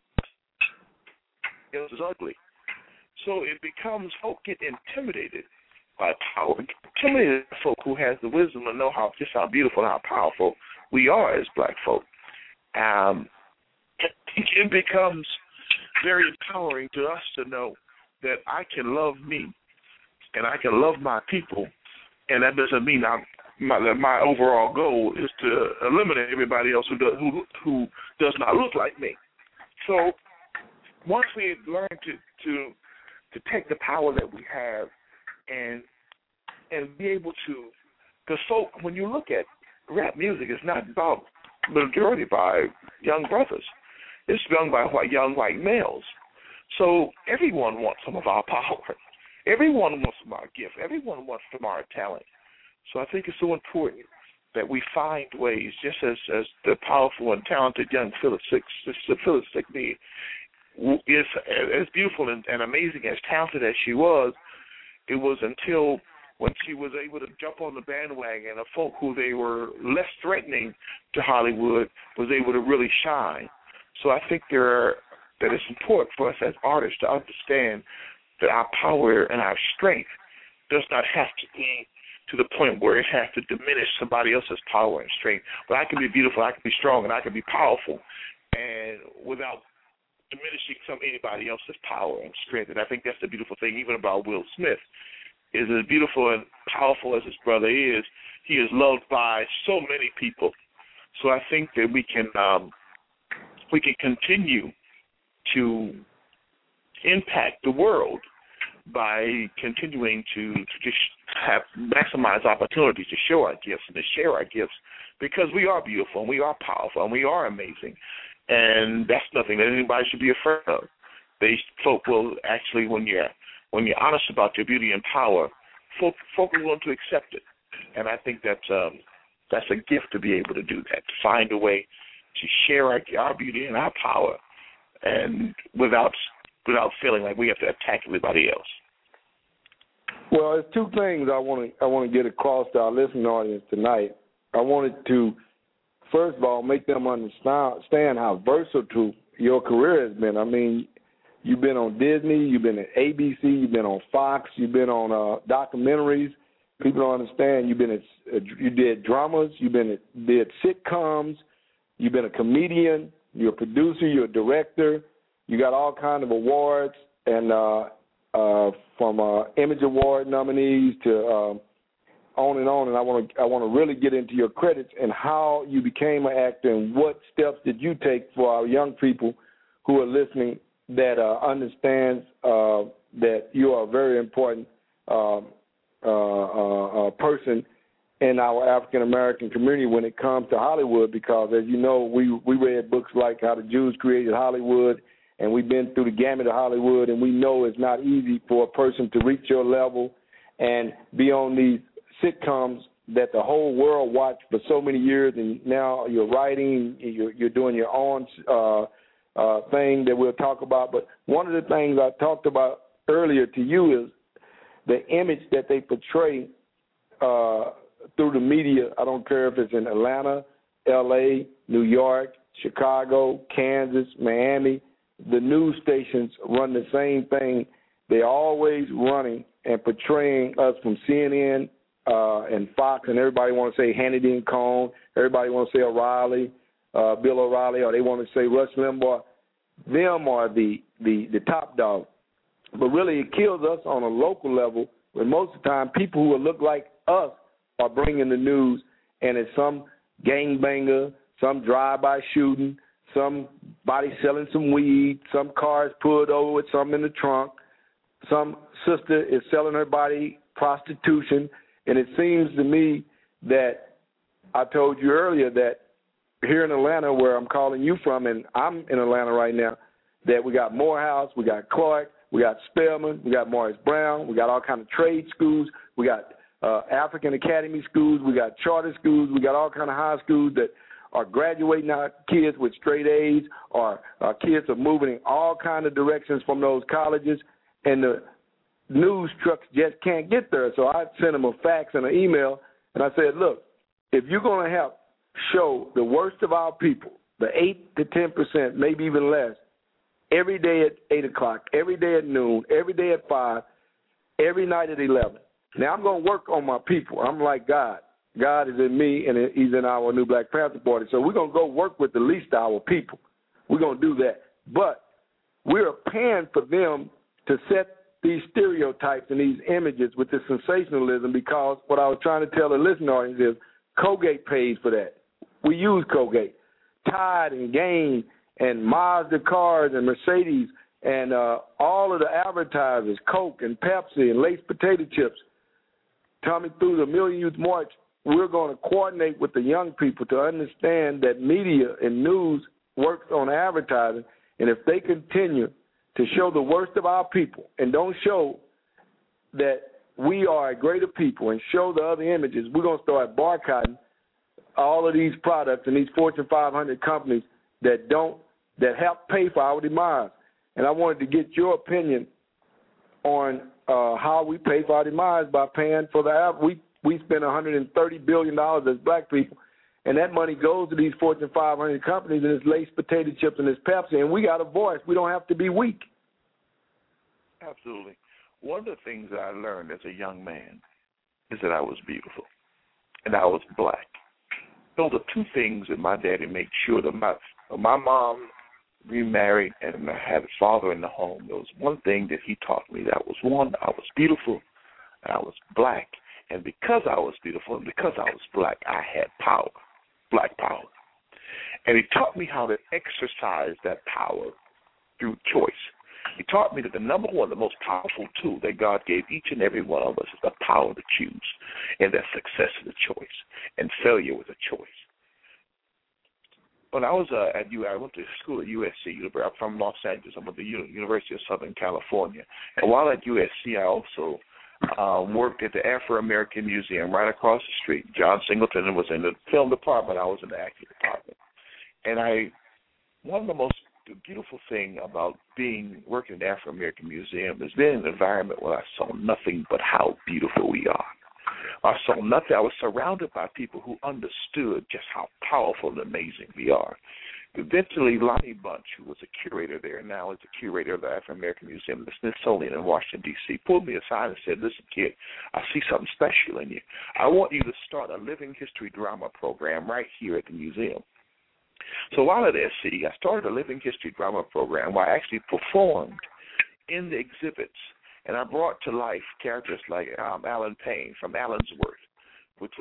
it was ugly. So it becomes folk get intimidated by power. Intimidated by folk who has the wisdom to know how just how beautiful and how powerful we are as black folk. Um, it becomes very empowering to us to know that I can love me and I can love my people, and that doesn't mean I'm, my my overall goal is to eliminate everybody else who does who who does not look like me. So once we learn to to to take the power that we have and and be able to, because folk, when you look at rap music, it's not about majority by young brothers. It's done by white, young white males. So everyone wants some of our power. Everyone wants from our gift. Everyone wants from our talent. So I think it's so important that we find ways, just as, as the powerful and talented young Phyllis Signe is as beautiful and, and amazing, as talented as she was, it was until when she was able to jump on the bandwagon of folk who they were less threatening to Hollywood was able to really shine. So I think there are, that it's important for us as artists to understand that our power and our strength does not have to be to the point where it has to diminish somebody else's power and strength. But I can be beautiful, I can be strong, and I can be powerful, and without diminishing some anybody else's power and strength. And I think that's the beautiful thing, even about Will Smith, is as beautiful and powerful as his brother is, he is loved by so many people. So I think that we can um, we can continue to impact the world by continuing to, to just have maximize opportunities to show our gifts and to share our gifts, because we are beautiful and we are powerful and we are amazing, and that's nothing that anybody should be afraid of. They folk will actually, when you're when you're honest about your beauty and power, folk folk are willing to accept it, and I think that um, that's a gift to be able to do that, to find a way to share our, our beauty and our power, and without without feeling like we have to attack everybody else. Well, there's two things I want to I want to get across to our listening audience tonight. I wanted to, first of all, make them understand how versatile your career has been. I mean, you've been on Disney, you've been at A B C, you've been on Fox, you've been on uh, documentaries. People don't understand. You've been at, you did dramas, you've been at, did sitcoms, you've been a comedian, you're a producer, you're a director. You got all kinds of awards, and uh, uh, from uh, Image Award nominees to uh, on and on, and I want to I want to really get into your credits and how you became an actor and what steps did you take for our young people who are listening that uh, understands uh, that you are a very important uh, uh, uh, person in our African American community when it comes to Hollywood, because as you know, we we read books like How the Jews Created Hollywood, and we've been through the gamut of Hollywood, and we know it's not easy for a person to reach your level and be on these sitcoms that the whole world watched for so many years, and now you're writing, you're, you're doing your own uh, uh, thing that we'll talk about. But one of the things I talked about earlier to you is the image that they portray uh, through the media. I don't care if it's in Atlanta, L A, New York, Chicago, Kansas, Miami. The news stations run the same thing. They're always running and portraying us from C N N uh, and Fox, and everybody want to say Hannity and Cohn. Everybody want to say O'Reilly, uh, Bill O'Reilly, or they want to say Rush Limbaugh. Them are the, the, the top dog. But really it kills us on a local level when most of the time people who look like us are bringing the news, and it's some gangbanger, some drive-by shooting, somebody selling some weed, some cars pulled over with something in the trunk, some sister is selling her body prostitution. And it seems to me that I told you earlier that here in Atlanta, where I'm calling you from, and I'm in Atlanta right now, that we got Morehouse, we got Clark, we got Spelman, we got Morris Brown, we got all kind of trade schools, we got uh, African Academy schools, we got charter schools, we got all kind of high schools that are graduating our kids with straight A's, or our kids are moving in all kind of directions from those colleges, and the news trucks just can't get there. So I sent them a fax and an email, and I said, look, if you're going to help show the worst of our people, the eight to ten percent, maybe even less, every day at eight o'clock, every day at noon, every day at five, every night at eleven. Now, I'm going to work on my people. I'm like God. God is in me, and he's in our new Black Panther Party. So we're going to go work with the least of our people. We're going to do that. But we're paying for them to set these stereotypes and these images with this sensationalism, because what I was trying to tell the listening audience is Colgate pays for that. We use Colgate. Tide and Gain and Mazda cars and Mercedes and uh, all of the advertisers, Coke and Pepsi and Lay's potato chips, coming through the Million Youth March, we're going to coordinate with the young people to understand that media and news works on advertising, and if they continue to show the worst of our people and don't show that we are a greater people and show the other images, we're going to start boycotting all of these products and these Fortune five hundred companies that don't, that help pay for our demise. And I wanted to get your opinion on uh, how we pay for our demise by paying for the we we spend one hundred thirty billion dollars as black people, and that money goes to these Fortune five hundred companies, and it's Lay's potato chips and it's Pepsi, and we got a voice. We don't have to be weak. Absolutely. One of the things that I learned as a young man is that I was beautiful, and I was black. Those are two things that my daddy made sure that my my mom remarried and I had a father in the home. There was one thing that he taught me. That was one, I was beautiful and I was black. And because I was beautiful and because I was black, I had power, black power. And he taught me how to exercise that power through choice. He taught me that the number one, the most powerful tool that God gave each and every one of us is the power to choose. And that success is a choice and failure was a choice. When I was uh, at U, I went to school at U S C. I'm from Los Angeles. I'm at the U- University of Southern California. And while at U S C, I also uh, worked at the Afro-American Museum right across the street. John Singleton was in the film department. I was in the acting department. And I, one of the most beautiful thing about being working in the Afro-American Museum is being in an environment where I saw nothing but how beautiful we are. I saw nothing. I was surrounded by people who understood just how powerful and amazing we are. Eventually, Lonnie Bunch, who was a curator there, now is the curator of the Afro-American Museum, the Smithsonian in Washington, D C, pulled me aside and said, listen, kid, I see something special in you. I want you to start a living history drama program right here at the museum. So while at S C, I started a living history drama program where I actually performed in the exhibits, and I brought to life characters like um, Alan Payne from Allensworth,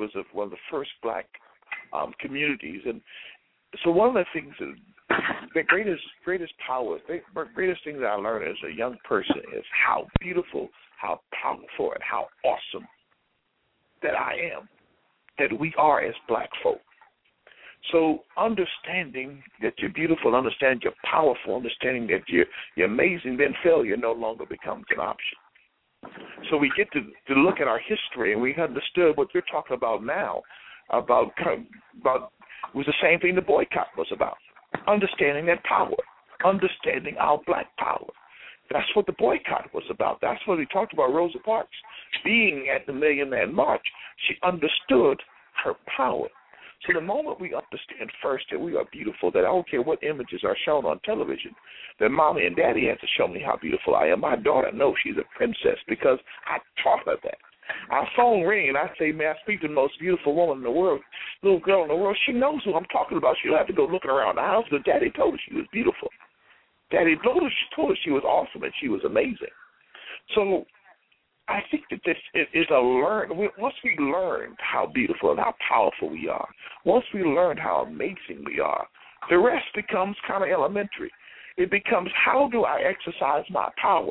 was a, one of the first black um, communities. And so one of the things, that, the greatest greatest power, the greatest thing that I learned as a young person is how beautiful, how powerful, and how awesome that I am, that we are as black folk. So understanding that you're beautiful, understanding you're powerful, understanding that you're, you're amazing, then failure no longer becomes an option. So we get to, to look at our history, and we understood what you're talking about now, about, about was the same thing the boycott was about, understanding that power, understanding our black power. That's what the boycott was about. That's what we talked about Rosa Parks being at the Million Man March. She understood her power. So the moment we understand first that we are beautiful, that I don't care what images are shown on television, that mommy and daddy have to show me how beautiful I am. My daughter knows she's a princess because I taught her that. Our phone ring and I say, may I speak to the most beautiful woman in the world, little girl in the world. She knows who I'm talking about. She'll have to go looking around the house, but daddy told her she was beautiful. Daddy told her, she told her she was awesome and she was amazing. So I think that this is a learn. Once we learned how beautiful and how powerful we are, once we learned how amazing we are, the rest becomes kind of elementary. It becomes, how do I exercise my power?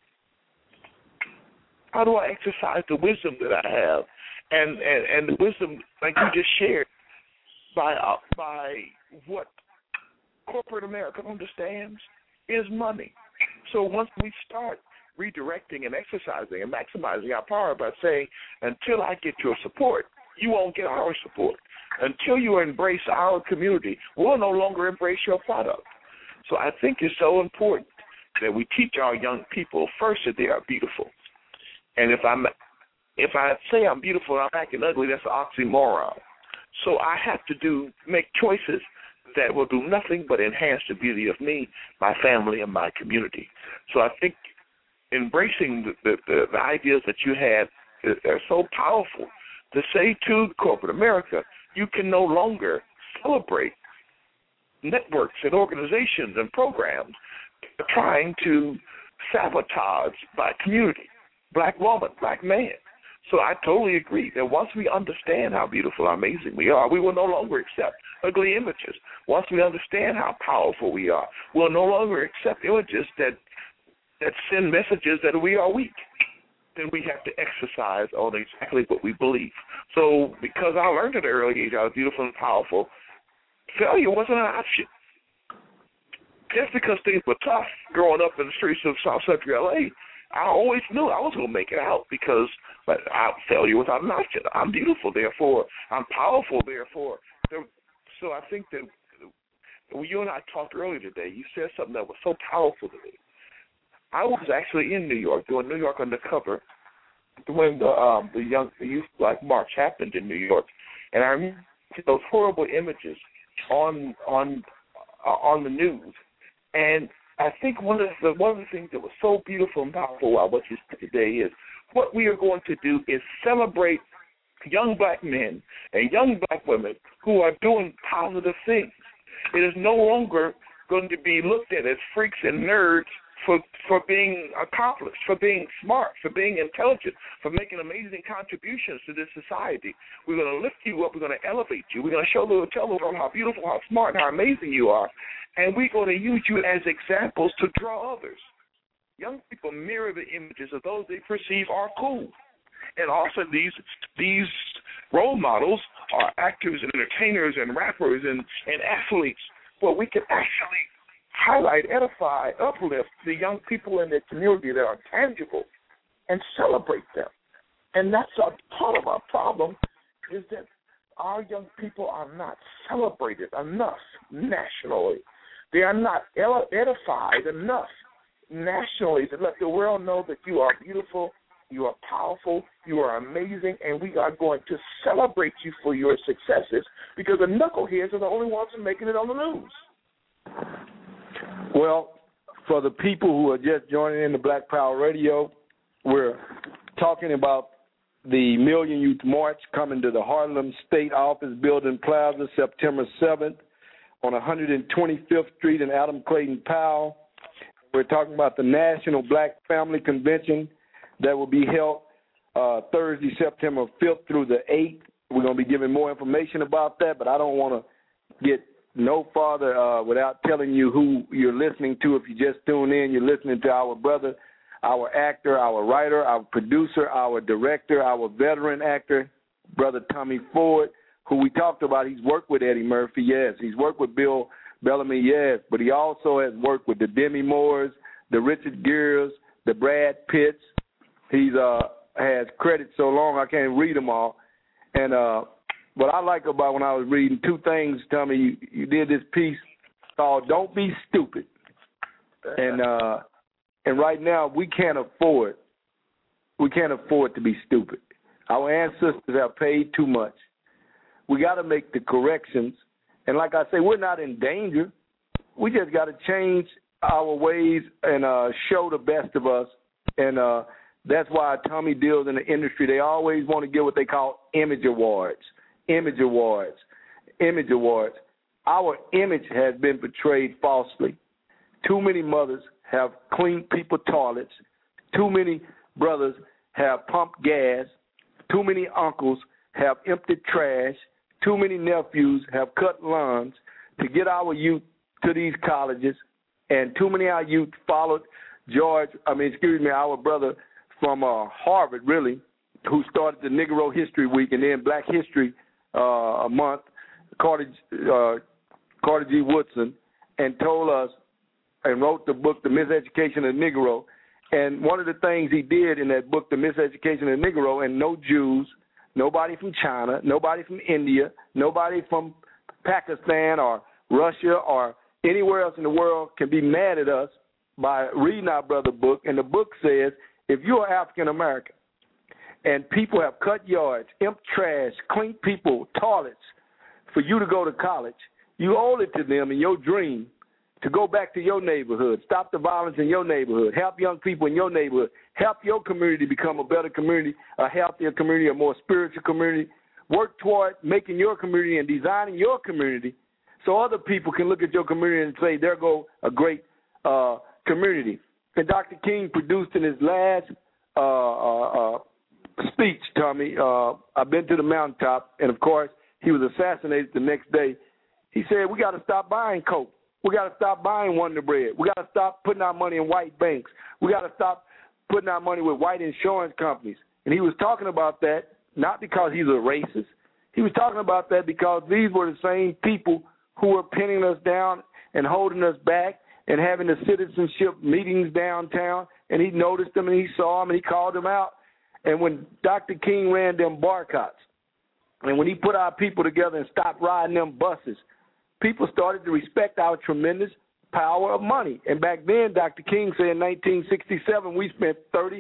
How do I exercise the wisdom that I have? And and, and the wisdom, like you just shared, by uh, by what corporate America understands is money. So once we start redirecting and exercising and maximizing our power by saying, until I get your support, you won't get our support. Until you embrace our community, we'll no longer embrace your product. So I think it's so important that we teach our young people first that they are beautiful. And if I'm if I say I'm beautiful and I'm acting ugly, that's an oxymoron. So I have to do make choices that will do nothing but enhance the beauty of me, my family, and my community. So I think embracing the, the, the, the ideas that you had are so powerful to say to corporate America, you can no longer celebrate networks and organizations and programs trying to sabotage black community, black woman, black man. So I totally agree that once we understand how beautiful and amazing we are, we will no longer accept ugly images. Once we understand how powerful we are, we'll no longer accept images that that send messages that we are weak. Then we have to exercise on exactly what we believe. So because I learned at an early age I was beautiful and powerful, failure wasn't an option. Just because things were tough growing up in the streets of South Central L A, I always knew I was going to make it out because but I, failure was not an option. I'm beautiful, therefore I'm powerful, therefore. So I think that when you and I talked earlier today, you said something that was so powerful to me. I was actually in New York doing New York Undercover when the um, the young the Youth Black March happened in New York, and I remember those horrible images on on uh, on the news. And I think one of the one of the things that was so beautiful and powerful about what you said today is what we are going to do is celebrate young black men and young black women who are doing positive things. It is no longer going to be looked at as freaks and nerds for for being accomplished, for being smart, for being intelligent, for making amazing contributions to this society. We're going to lift you up. We're going to elevate you. We're going to show the tell the world how beautiful, how smart, and how amazing you are. And we're going to use you as examples to draw others. Young people mirror the images of those they perceive are cool. And also these these role models are actors and entertainers and rappers and, and athletes. Well, we can actually highlight, edify, uplift the young people in the community that are tangible and celebrate them. And that's a part of our problem is that our young people are not celebrated enough nationally. They are not edified enough nationally to let the world know that you are beautiful, you are powerful, you are amazing, and we are going to celebrate you for your successes because the knuckleheads are the only ones who are making it on the news. Well, for the people who are just joining in the Black Power Radio, we're talking about the Million Youth March coming to the Harlem State Office Building Plaza September seventh on one hundred twenty-fifth Street in Adam Clayton Powell. We're talking about the National Black Family Convention that will be held uh, Thursday, September fifth through the eighth we're going to be giving more information about that, but I don't want to get no farther uh, without telling you who you're listening to. If you just tune in, you're listening to our brother, our actor, our writer, our producer, our director, our veteran actor, Brother Tommy Ford, who we talked about. He's worked with Eddie Murphy, yes. He's worked with Bill Bellamy, yes. But he also has worked with the Demi Moores, the Richard Geres, the Brad Pitts. He's uh, has credits so long I can't read them all. And uh, what I like about when I was reading two things, Tommy, you, you did this piece called Don't Be Stupid. And uh, and right now we can't afford, we can't afford to be stupid. Our ancestors have paid too much. We got to make the corrections. And like I say, we're not in danger. We just got to change our ways and uh, show the best of us. And uh, that's why Tommy deals in the industry. They always want to get what they call image awards, image awards, image awards. Our image has been portrayed falsely. Too many mothers have cleaned people's toilets. Too many brothers have pumped gas. Too many uncles have emptied trash. Too many nephews have cut lawns to get our youth to these colleges. And too many of our youth followed George, I mean, excuse me, our brother from uh, Harvard, really, who started the Negro History Week and then Black History uh, Month, Carter, uh, Carter G. Woodson, and told us and wrote the book, The Miseducation of the Negro. And one of the things he did in that book, The Miseducation of the Negro, and no Jews, nobody from China, nobody from India, nobody from Pakistan or Russia or anywhere else in the world can be mad at us by reading our brother book. And the book says, if you are African American and people have cut yards, emptied trash, cleaned people, toilets for you to go to college, you owe it to them in your dream to go back to your neighborhood, stop the violence in your neighborhood, help young people in your neighborhood, help your community become a better community, a healthier community, a more spiritual community. Work toward making your community and designing your community so other people can look at your community and say, there go a great uh, community. And Doctor King produced in his last uh, uh, uh, speech, Tommy, uh, I've been to the mountaintop, and, of course, he was assassinated the next day. He said, we got to stop buying Coke. We got to stop buying Wonder Bread. We got to stop putting our money in white banks. We got to stop putting our money with white insurance companies. And he was talking about that not because he's a racist. He was talking about that because these were the same people who were pinning us down and holding us back and having the citizenship meetings downtown. And he noticed them and he saw them and he called them out. And when Doctor King ran them boycotts and when he put our people together and stopped riding them buses, people started to respect our tremendous power of money. And back then, Doctor King said in nineteen sixty-seven, we spent thirty-two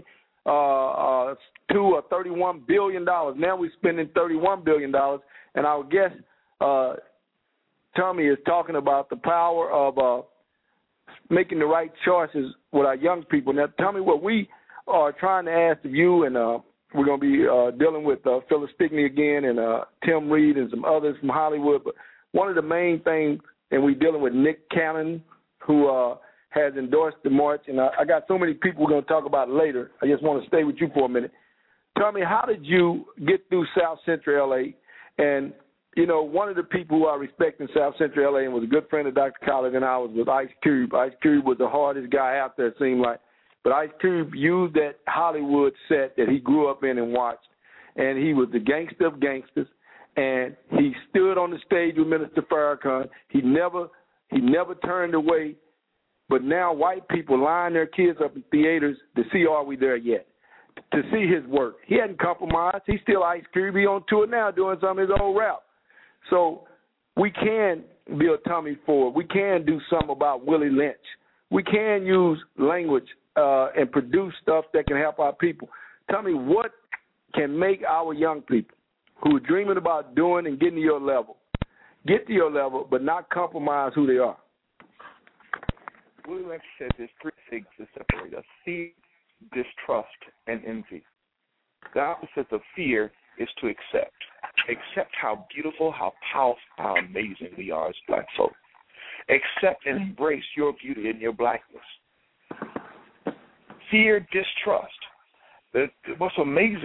or thirty-one billion dollars. Now we're spending thirty-one billion dollars. And our guest, uh, Tommy, is talking about the power of uh, making the right choices with our young people. Now, tell me what we are trying to ask of you, and uh, we're going to be uh, dealing with uh, Phyllis Stickney again and uh, Tim Reed and some others from Hollywood. But one of the main things, and we're dealing with Nick Cannon, who uh, has endorsed the march. And I, I got so many people we're going to talk about later. I just want to stay with you for a minute. Tell me, how did you get through South Central L A? And, you know, one of the people who I respect in South Central L A and was a good friend of Doctor Collins and I was with Ice Cube. Ice Cube was the hardest guy out there, it seemed like. But Ice Cube used that Hollywood set that he grew up in and watched, and he was the gangster of gangsters. And he stood on the stage with Minister Farrakhan. He never, he never turned away. But now white people line their kids up in theaters to see Are We There Yet, to see his work. He hadn't compromised. He's still Ice Cube. He's on tour now doing some of his old rap. So we can build Tommy Ford. We can do something about Willie Lynch. We can use language uh, and produce stuff that can help our people. Tell me, what can make our young people who are dreaming about doing and getting to your level, get to your level, but not compromise who they are? Willie Lynch said there's three things that separate us: fear, distrust, and envy. The opposite of fear is to accept. Accept how beautiful, how powerful, how amazing we are as black folk. Accept and embrace your beauty and your blackness. Fear, distrust. The, what's amazing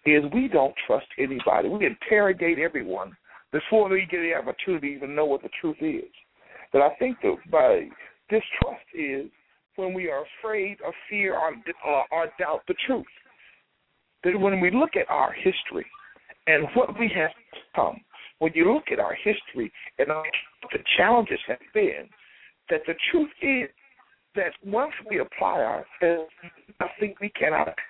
is we don't trust anybody. We interrogate everyone before we get the opportunity to even know what the truth is. But I think that by distrust is when we are afraid or fear or, or, or doubt the truth. That when we look at our history and what we have come, when you look at our history and our, the challenges have been, that the truth is that once we apply ourselves, I think we cannot accomplish.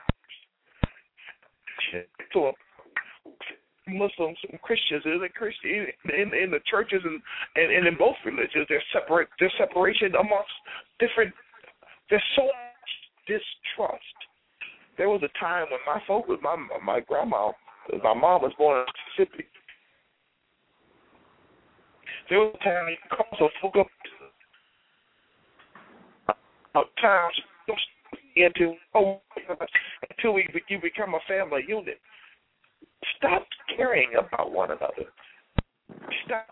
So Muslims and Christians, in, in, in the churches and, and, and in both religions, there's separate there's separation amongst different. There's so much distrust. There was a time when my folk, my my grandma, my mom was born in Mississippi. There was a time you call some folk up towns into oh until we you become a family unit. Stop caring about one another. Stop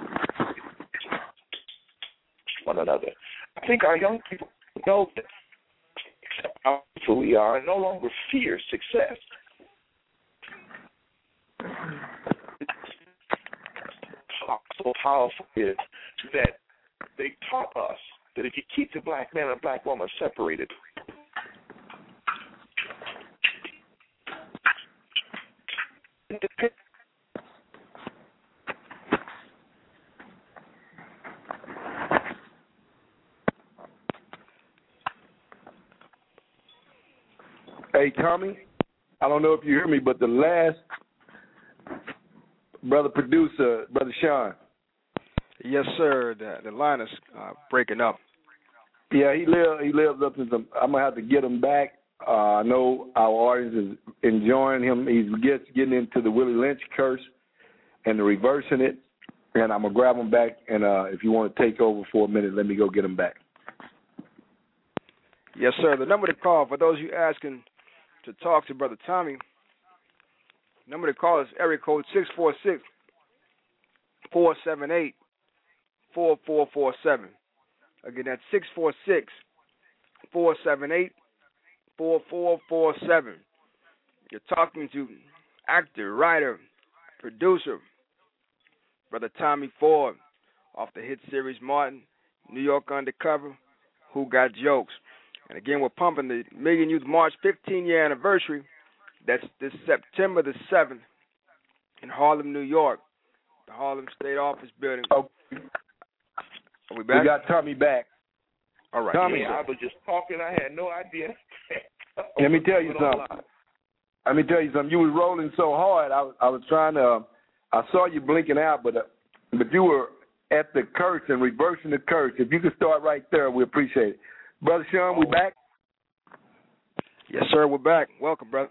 one another. I think our young people know that accept how who we are and no longer fear success. So powerful is that they taught us that if you keep the black man and black woman separated, hey, Tommy, I don't know if you hear me, but the last brother producer, Brother Sean. Yes, sir. The, the line is uh, breaking up. Yeah, he lives he lives up to some. I'm gonna have to get him back. Uh, I know our audience is enjoying him. He's just getting into the Willie Lynch curse and the reversing it, and I'm gonna grab him back. And uh, if you want to take over for a minute, let me go get him back. Yes, sir. The number to call for those of you asking to talk to Brother Tommy. Number to call is area code six four six, four seven eight, four four four seven. Again, that's six four six, four seven eight, four four four seven. You're talking to actor, writer, producer, Brother Tommy Ford, off the hit series Martin, New York Undercover, Who Got Jokes. And again, we're pumping the Million Youth March fifteen-year anniversary. That's this September the seventh in Harlem, New York, the Harlem State Office Building. Oh. Are we back? We got Tommy back. All right. Tommy, yeah. I was just talking. I had no idea. Let me tell you something. Let me tell you something. You was rolling so hard. I was, I was trying to. Uh, I saw you blinking out, but uh, but you were at the curse and reversing the curse. If you could start right there, we appreciate it. Brother Sean, oh. we back? Yes, sir. We're back. Welcome, brother.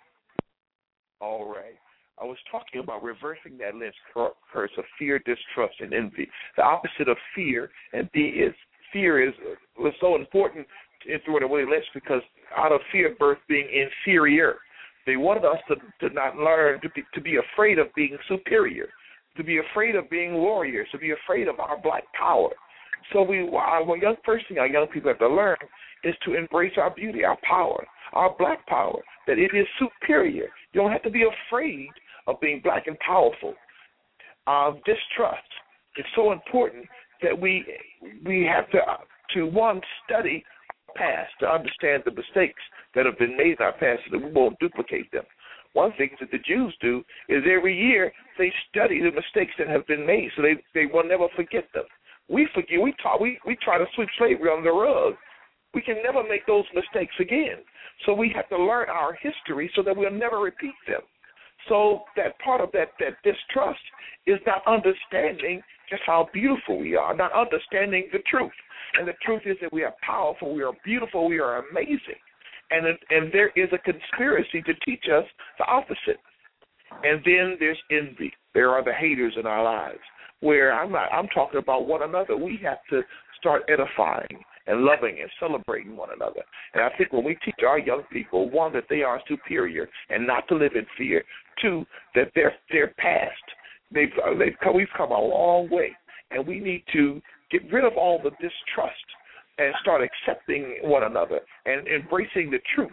All right. I was talking about reversing that Lynch curse of fear, distrust, and envy. The opposite of fear and D is fear is was so important in through the Willie Lynch because out of fear birth being inferior. They wanted us to, to not learn to be, to be afraid of being superior, to be afraid of being warriors, to be afraid of our black power. So we, our young first thing our young people have to learn is to embrace our beauty, our power, our black power, that it is superior. You don't have to be afraid of being black and powerful. Uh, distrust is so important that we we have to, to one, study our past to understand the mistakes that have been made in our past so that we won't duplicate them. One thing that the Jews do is every year they study the mistakes that have been made so they, they will never forget them. We forget. We, talk, we, we try to sweep slavery under the rug. We can never make those mistakes again. So we have to learn our history so that we'll never repeat them. So that part of that, that distrust is not understanding just how beautiful we are, not understanding the truth. And the truth is that we are powerful, we are beautiful, we are amazing. And, and there is a conspiracy to teach us the opposite. And then there's envy. There are the haters in our lives, where I'm not, I'm talking about one another. We have to start edifying and loving and celebrating one another. And I think when we teach our young people, one, that they are superior and not to live in fear, two, that they're, they're past. They've, they've come, we've come a long way, and we need to get rid of all the distrust and start accepting one another and embracing the truth.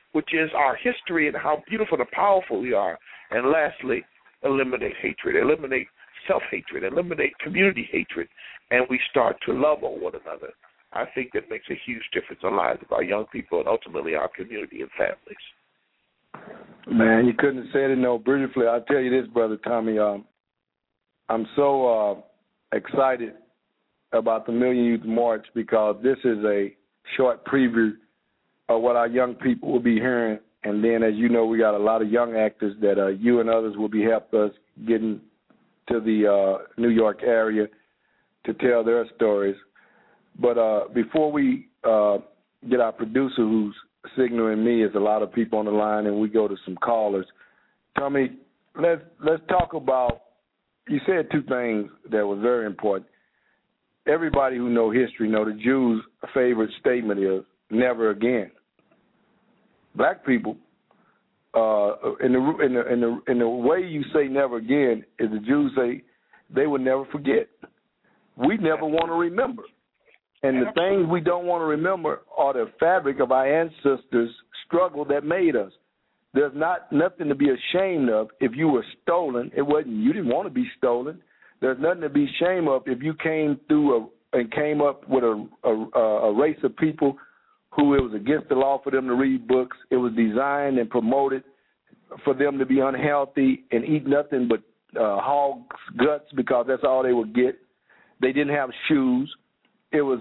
which is our history and how beautiful and powerful we are. And lastly, eliminate hatred, eliminate self-hatred, eliminate community hatred, and we start to love on one another. I think that makes a huge difference in the lives of our young people and ultimately our community and families. Man, you couldn't have said it no briefly. I'll tell you this, Brother Tommy. Um, I'm so uh, excited about the Million Youth March because this is a short preview of what our young people will be hearing. And then, as you know, we got a lot of young actors that uh, you and others will be helping us getting to the uh, New York area to tell their stories. But uh, before we uh, get our producer who's signaling me, is a lot of people on the line, and we go to some callers. Tommy, let's let's talk about, you said two things that were very important. Everybody who know history know the Jews' favorite statement is never again. Black people, uh, in the in the in the in the way you say never again is the Jews say they will never forget. We never want to remember. And the things we don't want to remember are the fabric of our ancestors' struggle that made us. There's not nothing to be ashamed of if you were stolen. It wasn't, you didn't want to be stolen. There's nothing to be ashamed of if you came through a, and came up with a, a, a race of people who it was against the law for them to read books. It was designed and promoted for them to be unhealthy and eat nothing but uh, hog's guts because that's all they would get. They didn't have shoes. It was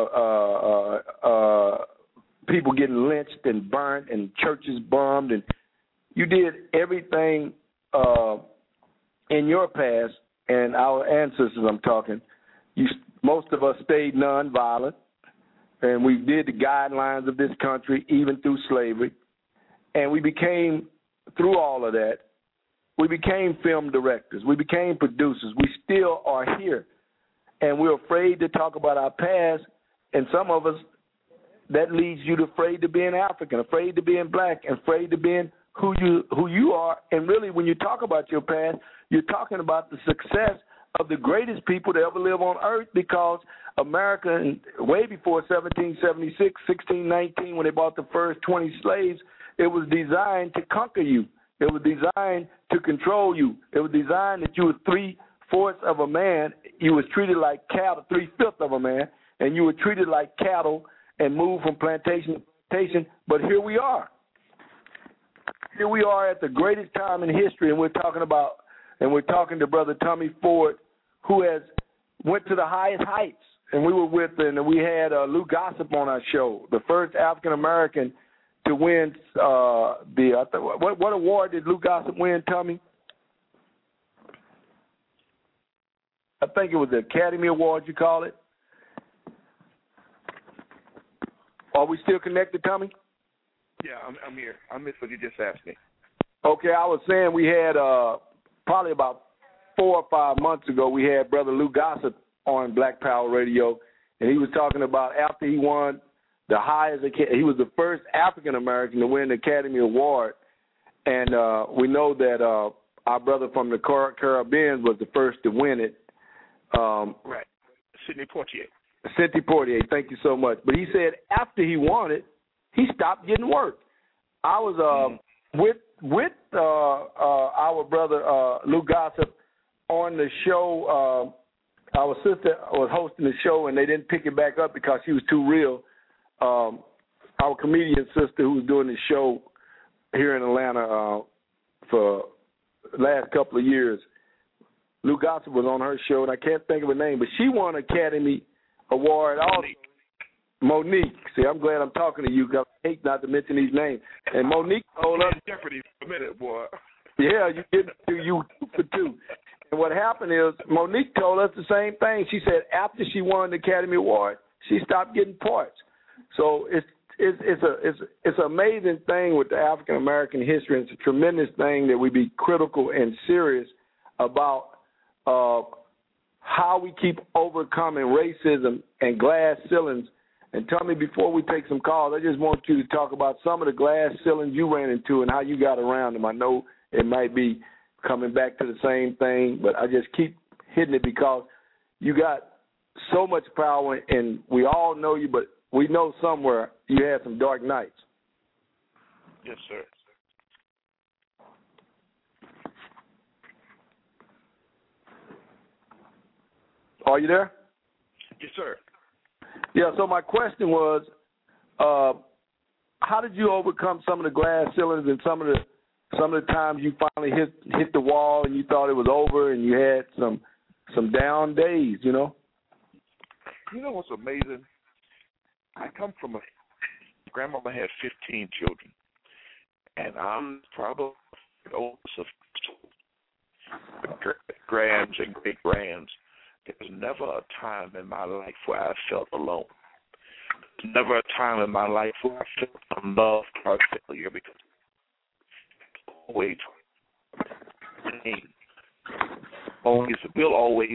uh, uh, uh, people getting lynched and burnt and churches bombed. And you did everything uh, in your past, and our ancestors I'm talking, you, most of us stayed nonviolent, and we did the guidelines of this country even through slavery. And we became, through all of that, we became film directors. We became producers. We still are here. And we're afraid to talk about our past, and some of us, that leads you to afraid to being African, afraid to being black, and afraid to being who you who you are. And really, when you talk about your past, you're talking about the success of the greatest people to ever live on earth, because America, way before seventeen seventy-six, sixteen nineteen, when they bought the first twenty slaves, it was designed to conquer you. It was designed to control you. It was designed that you were three-fourths of a man. You was treated like cattle, three-fifths of a man, and you were treated like cattle and moved from plantation to plantation. But here we are. Here we are at the greatest time in history, and we're talking about, and we're talking to Brother Tommy Ford, who has went to the highest heights. And we were with, and we had uh, Lou Gossett on our show, the first African-American to win uh, the, I th- what, what award did Lou Gossett win, Tommy? I think it was the Academy Award, you call it. Are we still connected, Tommy? Yeah, I'm, I'm here. I missed what you just asked me. Okay, I was saying we had uh, probably about four or five months ago, we had Brother Lou Gossett on Black Power Radio, and he was talking about after he won the highest, he was the first African-American to win the Academy Award, and uh, we know that uh, our brother from the Car- Caribbean was the first to win it. Um, right, Sidney Poitier. Sidney Poitier, thank you so much. But he said after he won it, he stopped getting work. I was uh, mm-hmm. with with uh, uh, our brother uh, Lou Gossett on the show. Uh, our sister was hosting the show, and they didn't pick it back up because she was too real. Um, our comedian sister who was doing the show here in Atlanta uh, for the last couple of years, Lou Gossett was on her show, and I can't think of her name, but she won an Academy Award also. Monique. See, I'm glad I'm talking to you because I hate not to mention these names. And Monique told us. Jeopardy for a minute, boy. Yeah, you get to you for two. And what happened is Monique told us the same thing. She said after she won the Academy Award, she stopped getting parts. So it's it's it's a it's it's an amazing thing with the African American history. It's a tremendous thing that we be critical and serious about uh, how we keep overcoming racism and glass ceilings. And tell me, before we take some calls, I just want you to talk about some of the glass ceilings you ran into and how you got around them. I know it might be coming back to the same thing, but I just keep hitting it because you got so much power, and we all know you, but we know somewhere you had some dark nights. Yes, sir. Are you there? Yes, sir. Yeah, so my question was, uh, how did you overcome some of the glass ceilings and some of the some of the times you finally hit hit the wall and you thought it was over and you had some some down days, you know? You know what's amazing? I come from a grandmama had fifteen children, and I'm probably the oldest of grands and great grands. There was never a time in my life where I felt alone. Never a time in my life where I felt unloved or failure, because always, always will always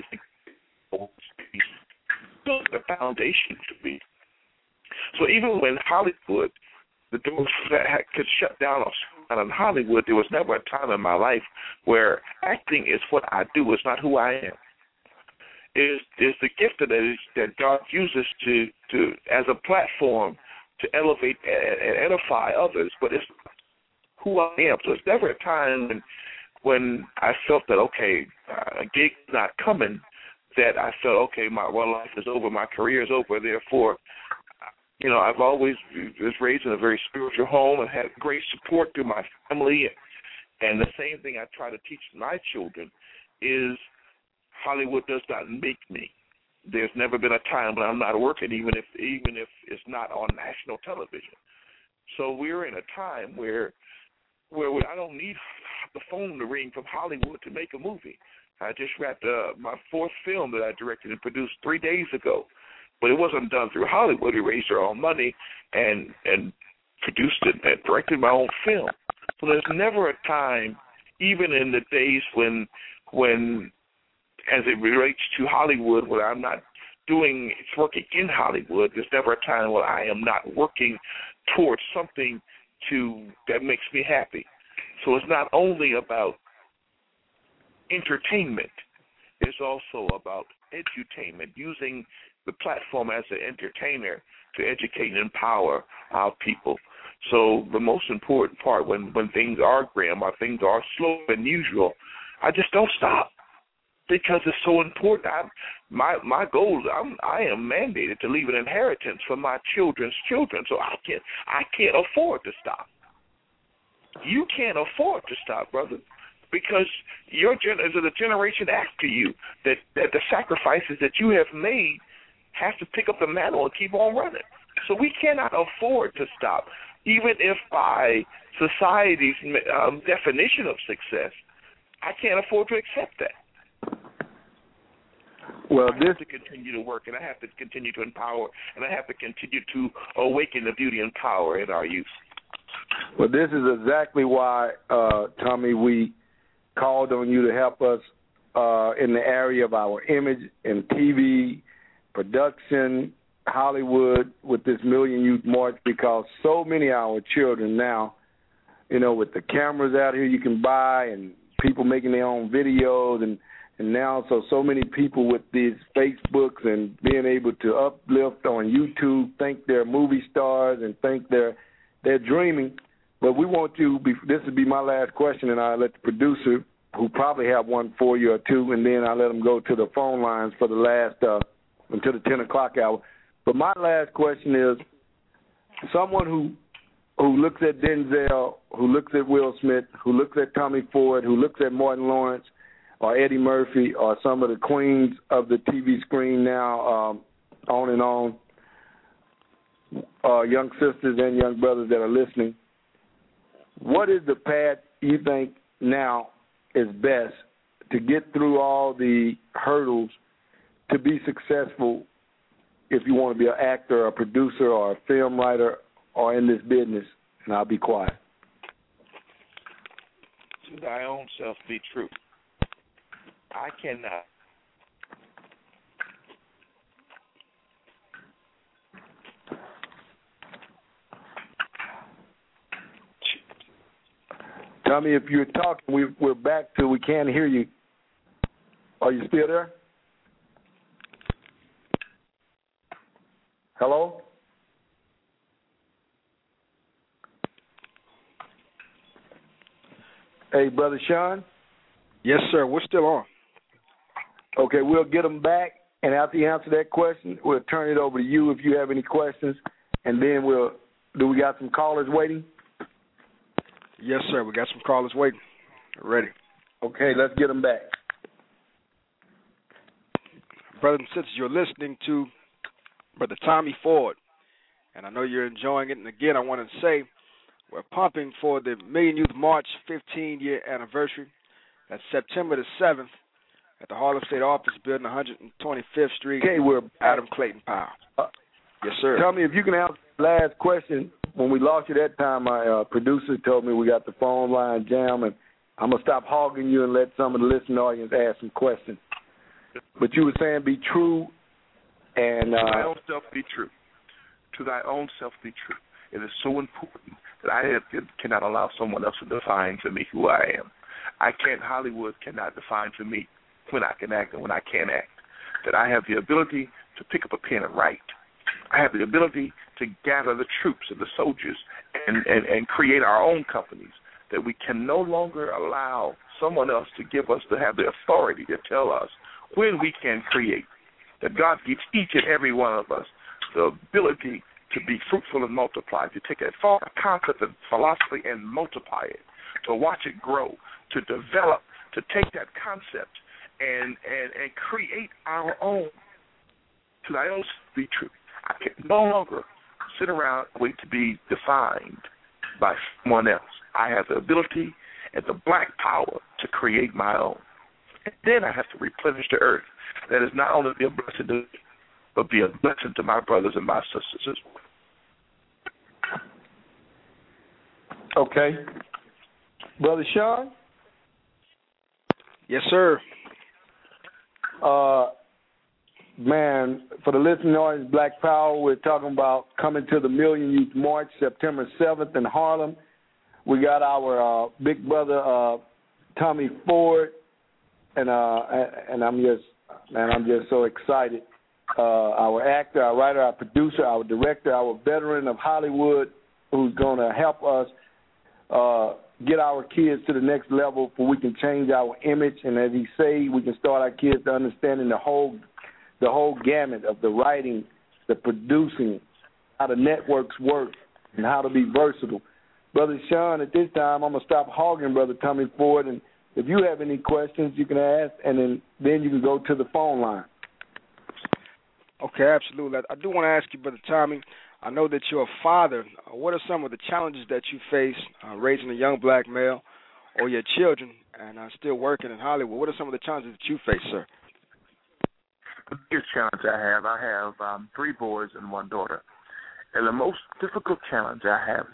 be built the foundation to be. So even when Hollywood, the doors that could shut down in Hollywood, there was never a time in my life where acting is what I do, it's not who I am. Is is the gift that is, that God uses to, to as a platform to elevate and edify others, but it's who I am. So it's never a time when, when I felt that, okay, a gig's not coming, that I felt, okay, my well, life is over, my career is over, therefore, you know, I've always was raised in a very spiritual home and had great support through my family. And the same thing I try to teach my children is Hollywood does not make me. There's never been a time when I'm not working, even if even if it's not on national television. So we're in a time where where I don't need the phone to ring from Hollywood to make a movie. I just wrapped uh, my fourth film that I directed and produced three days ago. But it wasn't done through Hollywood. We raised our own money and and produced it and directed my own film. So there's never a time, even in the days when, when as it relates to Hollywood, where I'm not doing, it's working in Hollywood, there's never a time where I am not working towards something to that makes me happy. So it's not only about entertainment, it's also about edutainment, using the platform as an entertainer to educate and empower our people. So the most important part when, when things are grim or things are slower than usual, I just don't stop because it's so important. I, my my goal, I'm, I am mandated to leave an inheritance for my children's children, so I can't I can't afford to stop. You can't afford to stop, brother, because your gen- is it a generation after you that, that the sacrifices that you have made have to pick up the mantle and keep on running. So we cannot afford to stop, even if by society's um, definition of success, I can't afford to accept that. Well, I this have to continue to work, and I have to continue to empower, and I have to continue to awaken the beauty and power in our youth. Well, this is exactly why, uh, Tommy, we called on you to help us uh, in the area of our image and T V, production, Hollywood, with this Million Youth March, because so many of our children now, you know, with the cameras out here you can buy and people making their own videos, and, and now so so many people with these Facebooks and being able to uplift on YouTube, think they're movie stars and think they're they're dreaming. But we want you, this would be my last question, and I'll let the producer, who probably have one for you or two, and then I'll let them go to the phone lines for the last, uh, until the ten o'clock hour. But my last question is, someone who who looks at Denzel, who looks at Will Smith, who looks at Tommy Ford, who looks at Martin Lawrence or Eddie Murphy or some of the queens of the T V screen now, um, on and on, uh, young sisters and young brothers that are listening, what is the path you think now is best to get through all the hurdles to be successful if you want to be an actor or a producer or a film writer or in this business? And I'll be quiet. To thy own self be true. I cannot. Tell me if you're talking, we, we're back to, we can't hear you. Are you still there? Hello? Hey, Brother Sean? Yes, sir. We're still on. Okay, we'll get them back, and after you answer that question, we'll turn it over to you if you have any questions, and then we'll, do we got some callers waiting? Yes, sir. We got some callers waiting. Ready. Okay, let's get them back. Brothers and sisters, you're listening to Brother Tommy Ford, and I know you're enjoying it. And again, I want to say we're pumping for the Million Youth March fifteen-year anniversary. That's September the seventh at the Harlem State Office Building, one hundred twenty-fifth Street. Okay, we're Adam Clayton Powell. Uh, yes, sir. Tell me if you can answer the last question. When we lost you that time, my uh, producer told me we got the phone line jam, and I'm going to stop hogging you and let some of the listening audience ask some questions. But you were saying be true and... Uh, to thy own self be true. To thy own self be true. It is so important that I have, cannot allow someone else to define for me who I am. I can't, Hollywood cannot define for me when I can act and when I can't act. That I have the ability to pick up a pen and write. I have the ability to gather the troops and the soldiers and, and, and create our own companies. That we can no longer allow someone else to give us, to have the authority to tell us when we can create. That God gives each and every one of us the ability to be fruitful and multiply, to take a concept and philosophy and multiply it, to watch it grow, to develop, to take that concept and, and, and create our own. To thy own be true. I can no longer sit around and wait to be defined by someone else. I have the ability and the black power to create my own. And then I have to replenish the earth. That is not only be a blessing to me, but be a blessing to my brothers and my sisters as well. Okay. Brother Sean? Yes, sir. Uh, man, for the listening audience, Black Power, we're talking about coming to the Million Youth March, September seventh in Harlem. We got our uh, big brother, uh, Tommy Ford, and uh, and I'm just, man, I'm just so excited. Uh, our actor, our writer, our producer, our director, our veteran of Hollywood, who's going to help us uh, get our kids to the next level, so we can change our image, and as he say, we can start our kids to understanding the whole, the whole gamut of the writing, the producing, how the networks work, and how to be versatile. Brother Sean, at this time, I'm going to stop hogging Brother Tommy Ford, and if you have any questions, you can ask, and then, then you can go to the phone line. Okay, absolutely. I do want to ask you, Brother Tommy, I know that you're a father. What are some of the challenges that you face uh, raising a young black male or your children and uh, still working in Hollywood? What are some of the challenges that you face, sir? The biggest challenge I have, I have um, three boys and one daughter. And the most difficult challenge I have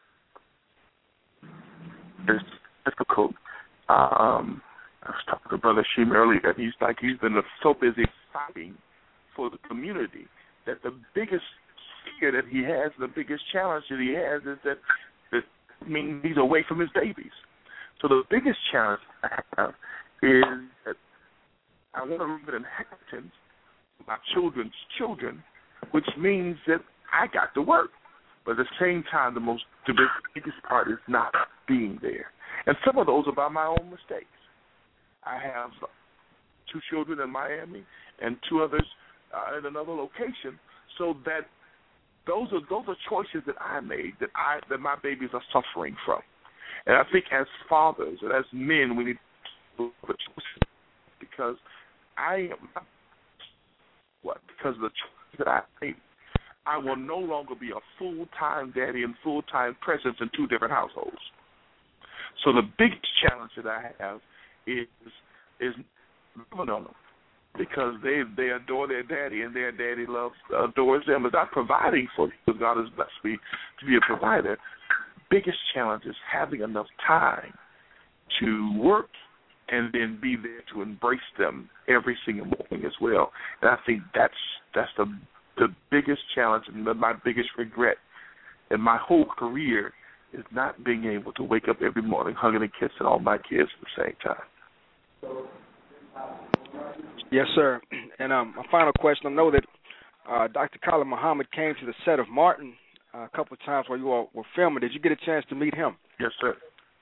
is difficult. Um, I was talking to Brother Sheem earlier, and he's like he's been so busy fighting for the community that the biggest fear that he has, the biggest challenge that he has is that, that I mean, he's away from his babies. So the biggest challenge I have is that I want to leave an inheritance to my children's children, which means that I got to work. But at the same time, the most the biggest part is not being there. And some of those are by my own mistakes. I have two children in Miami and two others uh, in another location, so that those are those are choices that I made that I that my babies are suffering from. And I think as fathers and as men, we need to look at choices because I am what because of the choices that I made. I will no longer be a full-time daddy and full-time presence in two different households. So the biggest challenge that I have is is loving on them because they they adore their daddy and their daddy loves adores them. Is not providing for them because God has blessed me to be a provider. Biggest challenge is having enough time to work and then be there to embrace them every single morning as well. And I think that's that's the the biggest challenge and my biggest regret in my whole career is not being able to wake up every morning hugging and kissing all my kids at the same time. Yes, sir. And um, my final question, I know that uh, Doctor Khalid Muhammad came to the set of Martin uh, a couple of times while you all were filming. Did you get a chance to meet him? Yes, sir.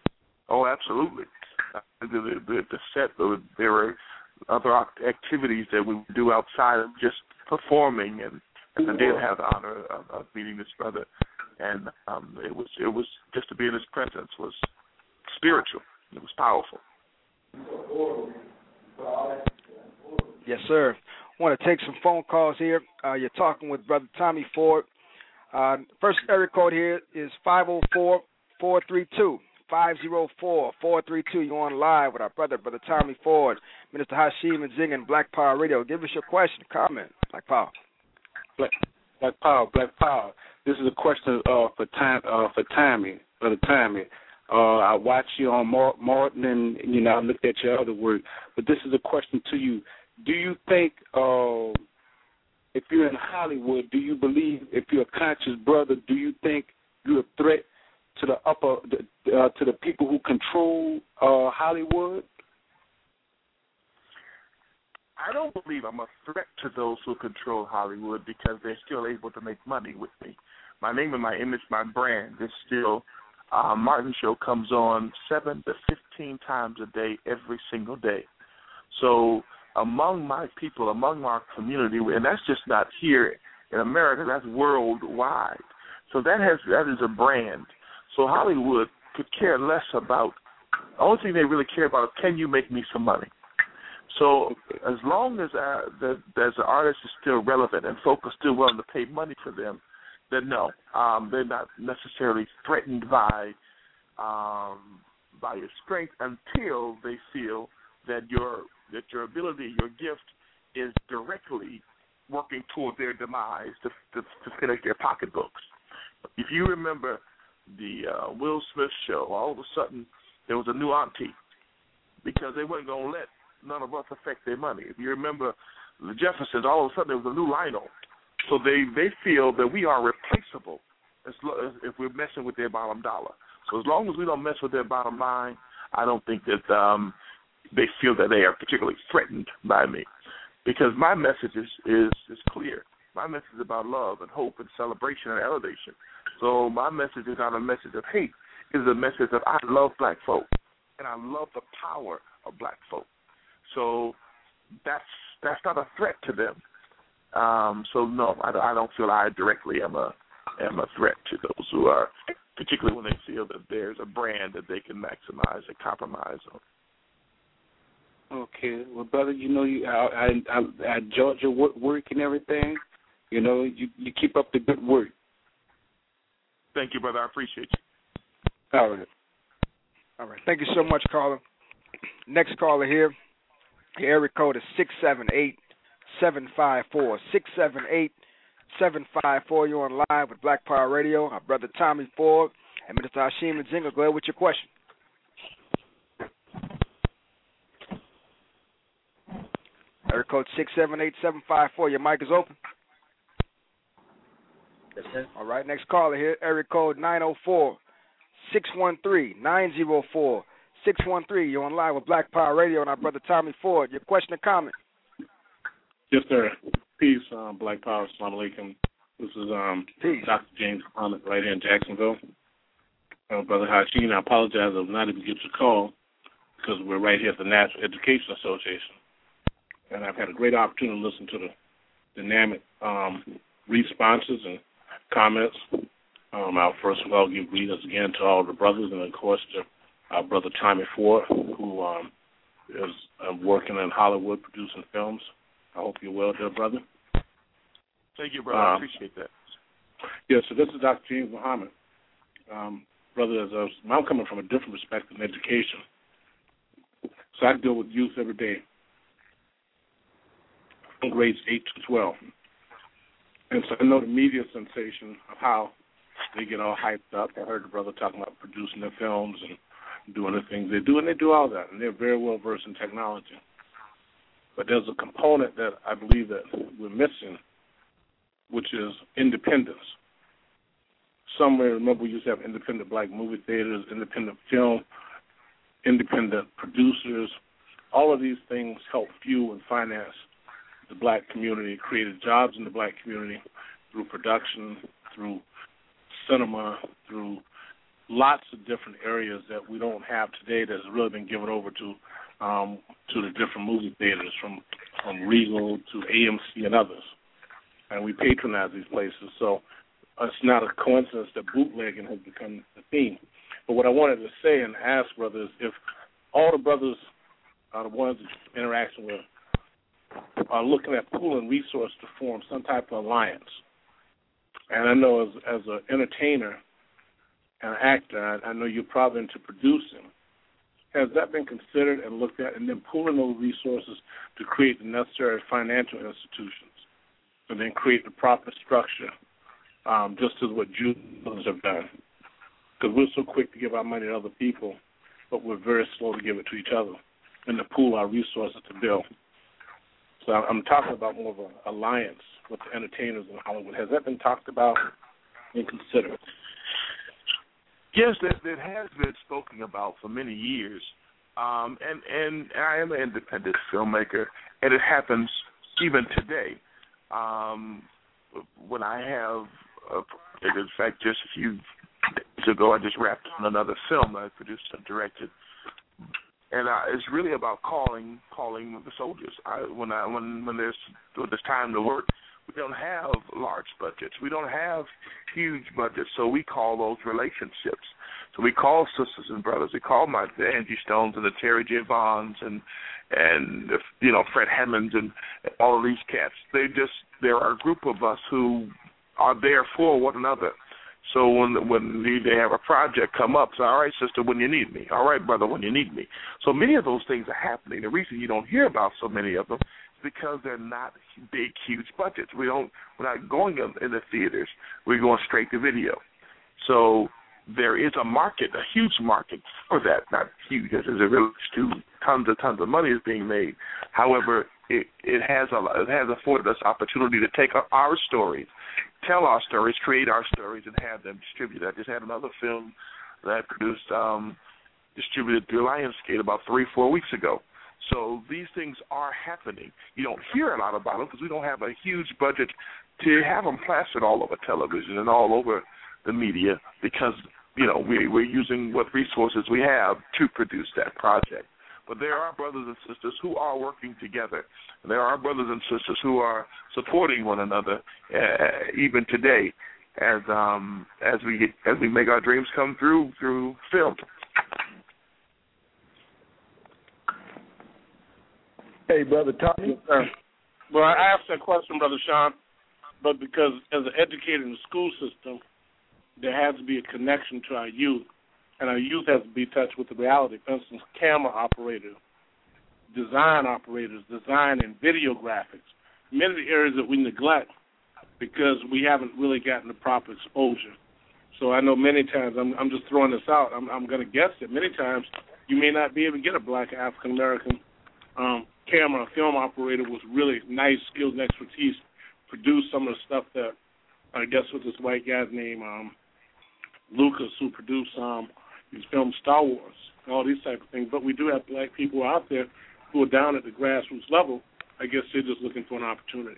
Oh, absolutely. Uh, the, the, the, the set, the, there were other activities that we would do outside of just performing, and, and I did have the honor of, of meeting this brother, and um, it was it was just to be in his presence was spiritual. It was powerful. Yes, sir. I want to take some phone calls here. Uh, you're talking with Brother Tommy Ford. Uh, first area code here is five oh four, four three two, five oh four, four three two. You're on live with our brother, Brother Tommy Ford, Minister Hashim Nzinga, and Black Power Radio. Give us your question, comment. Black Power. Black, Black Power, Black Power. This is a question uh, for time uh, for Tommy, Brother Tommy. Uh, I watched you on Martin, and you know I looked at your other work, but this is a question to you. Do you think, uh, if you're in Hollywood, do you believe, if you're a conscious brother, do you think you're a threat to the upper, uh, to the people who control uh, Hollywood? I don't believe I'm a threat to those who control Hollywood because they're still able to make money with me. My name and my image, my brand is still. Uh, Martin Show comes on seven to fifteen times a day, every single day. So among my people, among our community, and that's just not here in America, that's worldwide. So that has that is a brand. So Hollywood could care less about, the only thing they really care about is, can you make me some money? So as long as uh, the, as the artist is still relevant and folks are still willing to pay money for them, then no, um, they're not necessarily threatened by um, by your strength until they feel that your that your ability, your gift, is directly working toward their demise to, to, to finish their pocketbooks. If you remember the uh, Will Smith show, all of a sudden there was a new auntie because they weren't going to let none of us affect their money. If you remember the Jeffersons, all of a sudden there was a new Lionel. So they, they feel that we are replaceable as, as if we're messing with their bottom dollar. So as long as we don't mess with their bottom line, I don't think that um, they feel that they are particularly threatened by me. Because my message is, is, is clear. My message is about love and hope and celebration and elevation. So my message is not a message of hate. It is a message of I love black folk, and I love the power of black folk. So that's that's not a threat to them. Um, so no, I, I don't feel I directly am a am a threat to those who are, particularly when they feel that there's a brand that they can maximize and compromise on. Okay, well, brother, you know, you I I, I enjoyed your work and everything. You know, you you keep up the good work. Thank you, brother. I appreciate you. All right. All right. Thank you so much, caller. Next caller here. The area code is six seven eight, seven five four. six seven eight, seven five four. You're on live with Black Power Radio. Our brother Tommy Ford and Minister Hashim Nzinga. Go ahead with your question. Area code six seven eight, seven five four. Your mic is open. Yes, sir. All right. Next caller here. Area code nine oh four, six one three, nine oh four. six one three, you're on live with Black Power Radio and our brother Tommy Ford. Your question or comment? Yes, sir. Peace, um, Black Power. Assalamu alaikum. This is um, Doctor James Muhammad right here in Jacksonville. Uh, brother Hashim, I apologize I was not able to get your call because we're right here at the National Education Association. And I've had a great opportunity to listen to the dynamic um, responses and comments. Um, I'll first of all give greetings again to all the brothers and, of course, to our brother Tommy Ford, who um, is uh, working in Hollywood producing films. I hope you're well, dear brother. Thank you, brother. Um, I appreciate that. Yeah, so this is Doctor James Muhammad. Um, brother, as I was, I'm coming from a different perspective in education. So I deal with youth every day from grades eight to twelve. And so I know the media sensation of how they get all hyped up. I heard the brother talking about producing their films and doing the things they do, and they do all that, and they're very well versed in technology. But there's a component that I believe that we're missing, which is independence. Somewhere, remember, we used to have independent black movie theaters, independent film, independent producers. All of these things help fuel and finance the black community, created jobs in the black community through production, through cinema, through lots of different areas that we don't have today that's really been given over to um, to the different movie theaters, from, from Regal to A M C and others. And we patronize these places. So it's not a coincidence that bootlegging has become the theme. But what I wanted to say and ask brothers, if all the brothers are the ones that you're interacting with are looking at pooling resources to form some type of alliance. And I know as as an entertainer and an actor, I, I know you're probably into producing. Has that been considered and looked at, and then pooling those resources to create the necessary financial institutions, and then create the proper structure, um, just as what Jews have done? Because we're so quick to give our money to other people, but we're very slow to give it to each other and to pool our resources to build. So I'm talking about more of an alliance with the entertainers in Hollywood. Has that been talked about and considered? Yes, that, that has been spoken about for many years. Um, and, and I am an independent filmmaker, and it happens even today. Um, when I have, a, in fact, just a few days ago, I just wrapped on another film I produced and directed. And uh, it's really about calling calling the soldiers. I, when I when when there's when there's time to work, we don't have large budgets. We don't have huge budgets, so we call those relationships. So we call sisters and brothers. We call my the Angie Stones and the Terry J. Vaughns and and you know Fred Hammonds and all of these cats. They just there are a group of us who are there for one another. So when when they have a project come up, say, all right, sister, when you need me. All right, brother, when you need me. So many of those things are happening. The reason you don't hear about so many of them is because they're not big, huge budgets. We don't, we're not going in the theaters. We're going straight to video. So there is a market, a huge market for that. Not huge, as it relates to tons and tons of money is being made. However, it, it has a, it has afforded us opportunity to take our stories, tell our stories, create our stories, and have them distributed. I just had another film that I produced, um, distributed through Lionsgate about three, four weeks ago. So these things are happening. You don't hear a lot about them because we don't have a huge budget to have them plastered all over television and all over the media because, you know, we, we're using what resources we have to produce that project. But there are brothers and sisters who are working together. And there are brothers and sisters who are supporting one another uh, even today as um, as we get, as we make our dreams come through through film. Hey, Brother Tommy. Yes, well, I asked that question, Brother Sean, but because as an educator in the school system, there has to be a connection to our youth. And our youth has to be touched with the reality. For instance, camera operators, design operators, design and video graphics. Many of the areas that we neglect because we haven't really gotten the proper exposure. So I know many times, I'm, I'm just throwing this out, I'm, I'm going to guess that many times you may not be able to get a black African-American um, camera, film operator with really nice skills and expertise produce some of the stuff that, I guess what this white guy's name, um, Lucas, who produced um, these films, Star Wars, all these type of things. But we do have black people out there who are down at the grassroots level. I guess they're just looking for an opportunity.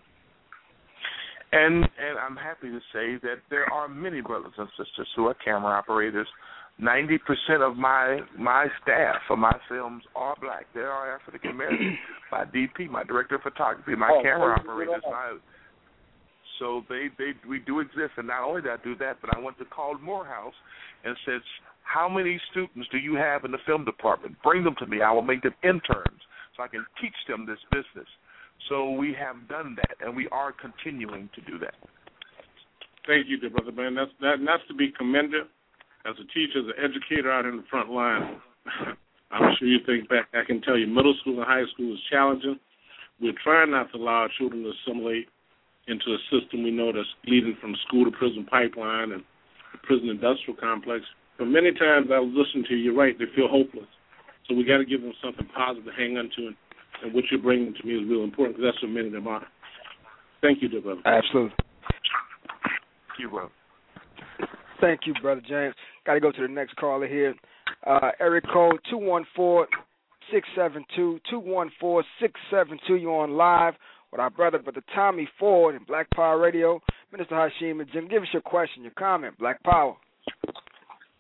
And and I'm happy to say that there are many brothers and sisters who are camera operators. ninety percent of my my staff for my films are black. They are African American. My D P, my director of photography, my oh, camera operators, my So they, they we do exist, and not only did I do that, but I went to Carl Morehouse and said, how many students do you have in the film department? Bring them to me. I will make them interns so I can teach them this business. So we have done that, and we are continuing to do that. Thank you, dear brother, man. That's, that, that's to be commended as a teacher, as an educator out in the front line. I'm sure you think back, I can tell you middle school and high school is challenging. We're trying not to allow our children to assimilate into a system we know that's leading from school to prison pipeline and the prison industrial complex. But many times I listen to you, you're right, they feel hopeless. So we got to give them something positive to hang on to, and, and what you're bringing to me is real important because that's what many of them are. Thank you, dear brother. Absolutely. Thank you, brother. Thank you, Brother James. Got to go to the next caller here. Uh, area code two one four, six seven two, two one four, six seven two. You're on live with our brother, Brother Tommy Ford in Black Power Radio. Minister Hashim and Jim, give us your question, your comment. Black Power.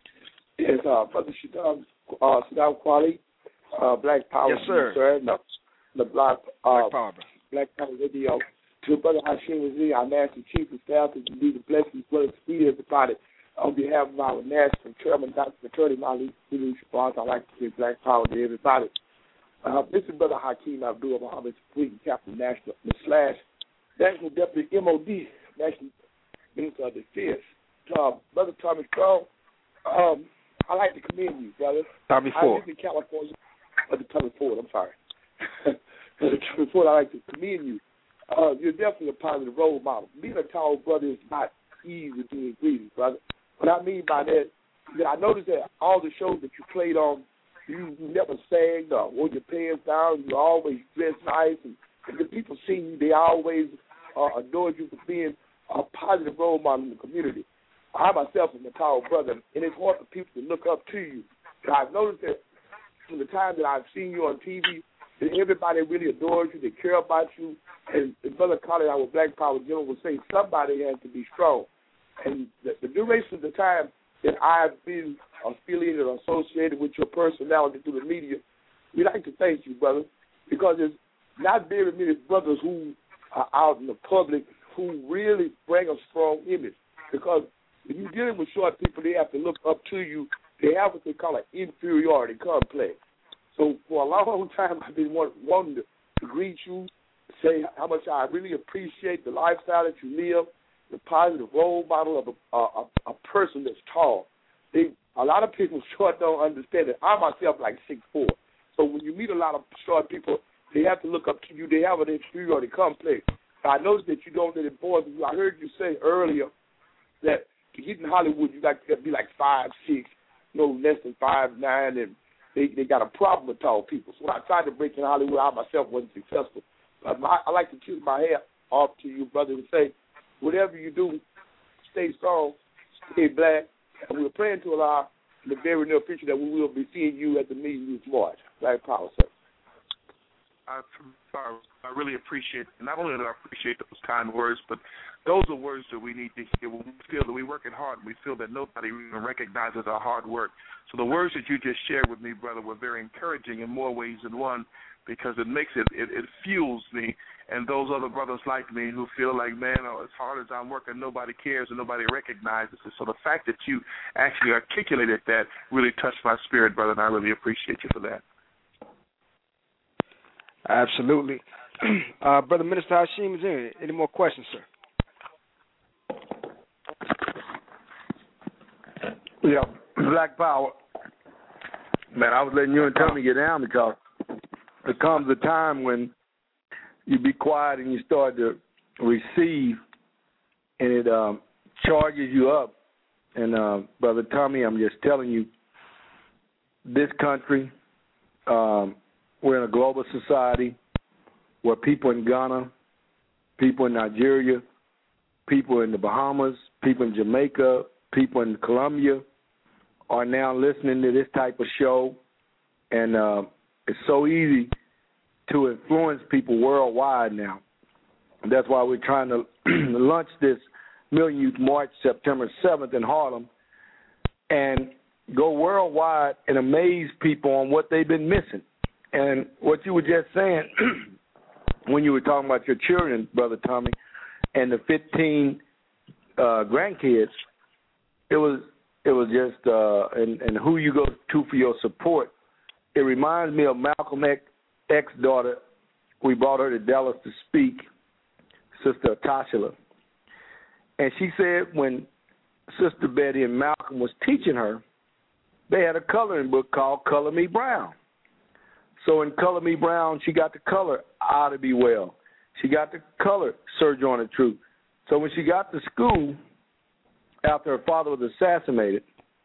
Yes, uh, Brother Saddam, uh, Saddam Kweli, uh, Black Power. Yes, sir. sir. No, the Black, uh, Black Power. Black Power Radio. To Brother Hashim Aziz, our National Chief of Staff, is indeed a blessing as well as speed everybody. On behalf of our National Chairman, Doctor Attorney Malik Zulu Shabazz, I'd like to say Black Power to everybody. Uh, this is Brother Hakeem Abdul Muhammad, Freedom Captain National slash National Deputy M O D, National Minister of Defense. Uh, Brother Tommy Strong, um, I'd like to commend you, brother. Tommy I Ford. live in California. Brother Tommy Ford, I'm sorry. Brother Tommy Ford, I'd like to commend you. Uh, you're definitely a positive role model. Being a tall brother is not easy to be ingredient, brother. What I mean by that is that I noticed that all the shows that you played on, you, you never sang or wore your pants down. You always dressed nice. And, and the people seeing you, they always uh, adored you for being a positive role model in the community. I myself am a tall brother, and it's hard for people to look up to you. But I've noticed that from the time that I've seen you on T V, that everybody really adores you, they care about you. And, and Brother Collins, our Black Power General, will say somebody has to be strong. And the, the duration of the time that I've been affiliated or associated with your personality through the media, we like to thank you, brother, because there's not very many brothers who are out in the public who really bring a strong image. Because when you're dealing with short people, they have to look up to you. They have what they call an inferiority complex. So for a long time, I've been want, wanting to, to greet you, say how much I really appreciate the lifestyle that you live, the positive role model of a, a, a person that's tall. They, a lot of people short don't understand it. I myself like six foot four. So when you meet a lot of short people, they have to look up to you. They have an inferiority complex. I noticed that you don't let it bother you. I heard you say earlier that to get in Hollywood, you got to be like five, six, no less than five, nine, and they, they got a problem with tall people. So when I tried to break in Hollywood, I myself wasn't successful. But my, I like to keep my hat off to you, brother, and say, whatever you do, stay strong, stay black, and we're praying to Allah in the very near future that we will be seeing you at the Meeting Youth March. Black Power, sir. I, I really appreciate, not only do I appreciate those kind words, but those are words that we need to hear when we feel that we're working hard and we feel that nobody even recognizes our hard work. So the words that you just shared with me, brother, were very encouraging in more ways than one, because it makes it, it, it fuels me and those other brothers like me who feel like, man, oh, as hard as I'm working, nobody cares and nobody recognizes it. So the fact that you actually articulated that really touched my spirit, brother, and I really appreciate you for that. Absolutely. Uh, Brother Minister Hashim is in. Any more questions, sir? Yeah, Black Power. Man, I was letting you and Tommy get down because there comes a time when you be quiet and you start to receive, and it um, charges you up. And, uh, Brother Tommy, I'm just telling you, this country, um, we're in a global society where people in Ghana, people in Nigeria, people in the Bahamas, people in Jamaica, people in Colombia are now listening to this type of show. And uh, it's so easy to influence people worldwide now. And that's why we're trying to launch this Million Youth March September seventh in Harlem and go worldwide and amaze people on what they've been missing. And what you were just saying when you were talking about your children, Brother Tommy, and the fifteen uh, grandkids, it was it was just uh, and, and who you go to for your support. It reminds me of Malcolm X's daughter. We brought her to Dallas to speak, Sister Tashala. And she said when Sister Betty and Malcolm was teaching her, they had a coloring book called Color Me Brown. So in Color Me Brown, she got the color I to Be Well. She got the color Sojourner Truth. So when she got to school, after her father was assassinated,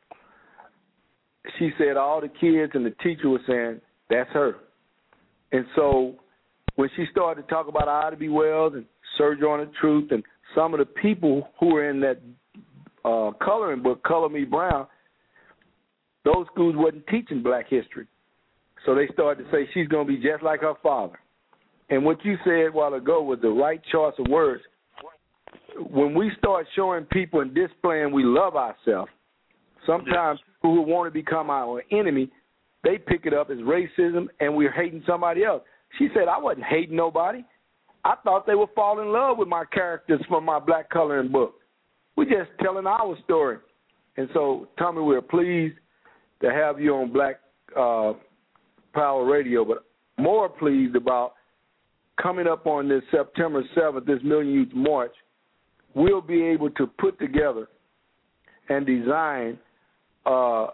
she said all the kids and the teacher were saying, that's her. And so when she started to talk about I to Be Well and Sojourner Truth and some of the people who were in that uh, coloring book, Color Me Brown, those schools wasn't teaching black history. So they started to say she's going to be just like her father. And what you said a while ago was the right choice of words. When we start showing people and displaying we love ourselves, Sometimes yes. who want to become our enemy, they pick it up as racism and we're hating somebody else. She said, I wasn't hating nobody. I thought they would fall in love with my characters from my black coloring book. We're just telling our story. And so, Tommy, we're pleased to have you on Black uh, Power Radio, but more pleased about coming up on this September seventh, this Million Youth March. We'll be able to put together and design uh,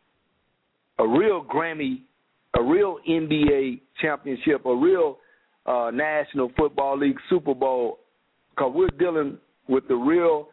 a real Grammy, a real N B A championship, a real uh, National Football League Super Bowl, because we're dealing with the real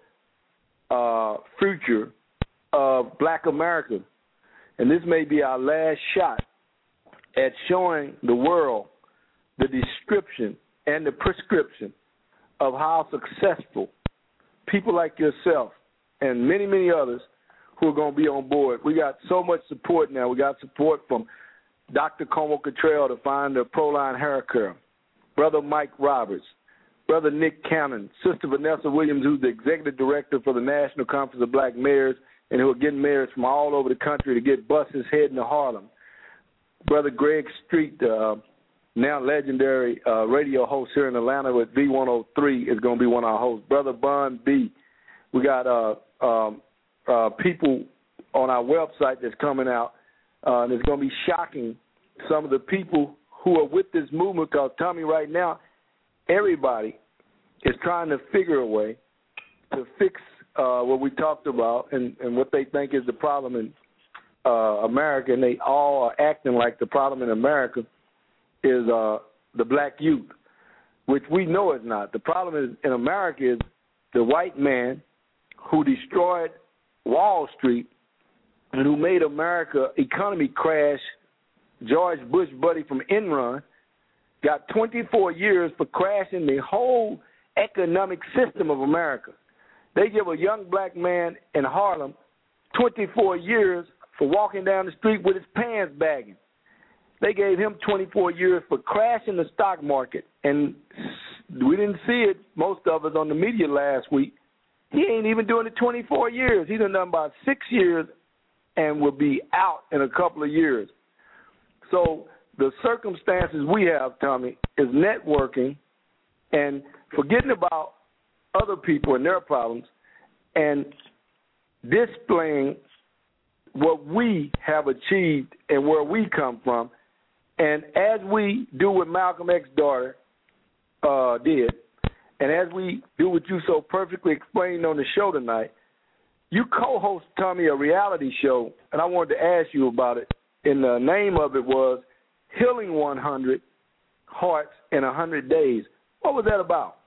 uh, future of Black America. And this may be our last shot at showing the world the description and the prescription of how successful people like yourself and many, many others who are going to be on board. We got so much support now. We got support from Doctor Como Cottrell to find the Proline hair care, Brother Mike Roberts, Brother Nick Cannon, Sister Vanessa Williams, who's the Executive Director for the National Conference of Black Mayors, and who are getting mayors from all over the country to get buses heading to Harlem. Brother Greg Street, uh, now legendary uh, radio host here in Atlanta with V one oh three, is going to be one of our hosts. Brother Bun B. We got uh, um, uh, people on our website that's coming out, uh, and it's going to be shocking some of the people who are with this movement, because, Tommy, right now, everybody is trying to figure a way to fix uh, what we talked about and, and what they think is the problem in uh, America, and they all are acting like the problem in America is uh, the black youth, which we know is not. The problem is in America is the white man who destroyed Wall Street and who made America economy crash. George Bush buddy from Enron got twenty-four years for crashing the whole economic system of America. They give a young black man in Harlem twenty-four years for walking down the street with his pants bagging. They gave him twenty-four years for crashing the stock market. And we didn't see it, most of us, on the media last week. He ain't even doing it twenty-four years. He's done about six years and will be out in a couple of years. So the circumstances we have, Tommy, is networking and forgetting about other people and their problems and displaying what we have achieved and where we come from. And as we do what Malcolm X's daughter uh, did, and as we do what you so perfectly explained on the show tonight, you co-host, Tommy, a reality show, and I wanted to ask you about it. And the name of it was Healing one hundred Hearts in one hundred days. What was that about?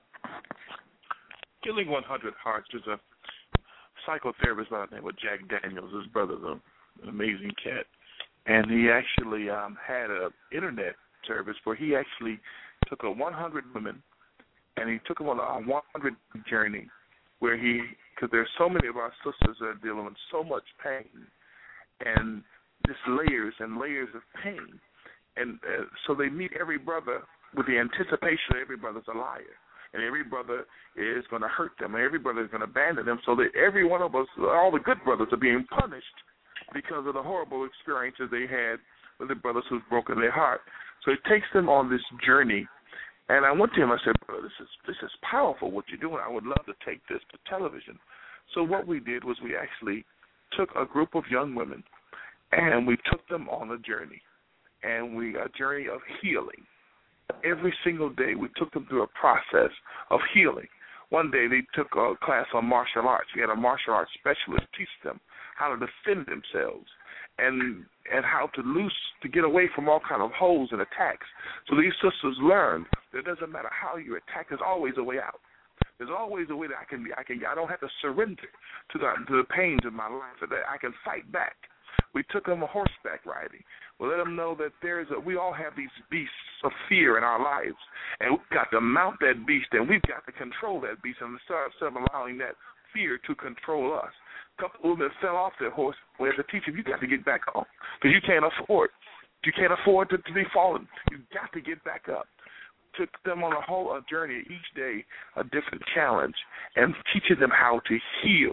Healing one hundred Hearts is a psychotherapist by the name of Jack Daniels. His brother's an amazing cat. And he actually um, had an internet service where he actually took a one hundred women and he took them on a one hundred journey where he, because there's so many of our sisters that are dealing with so much pain and just layers and layers of pain. And uh, so they meet every brother with the anticipation that every brother's a liar. And every brother is going to hurt them. And every brother is going to abandon them. So that every one of us, all the good brothers, are being punished because of the horrible experiences they had with the brothers who've broken their heart. So it takes them on this journey. And I went to him, I said, bro, this is, this is powerful what you're doing. I would love to take this to television. So what we did was we actually took a group of young women and we took them on a journey. And we, a journey of healing. Every single day we took them through a process of healing. One day they took a class on martial arts. We had a martial arts specialist teach them how to defend themselves and and how to loose, to get away from all kind of holes and attacks. So these sisters learned that it doesn't matter how you attack, there's always a way out. There's always a way that I can be, I can, I don't have to surrender to the, to the pains of my life, so that I can fight back. We took them horseback riding. We let them know that there's a, we all have these beasts of fear in our lives, and we've got to mount that beast, and we've got to control that beast, and start, start allowing that fear to control us. A couple of them fell off their horse. We had to teach them, you got to get back on, because you can't afford. You can't afford to, to be fallen. You've got to get back up. Took them on a whole a journey, each day a different challenge, and teaching them how to heal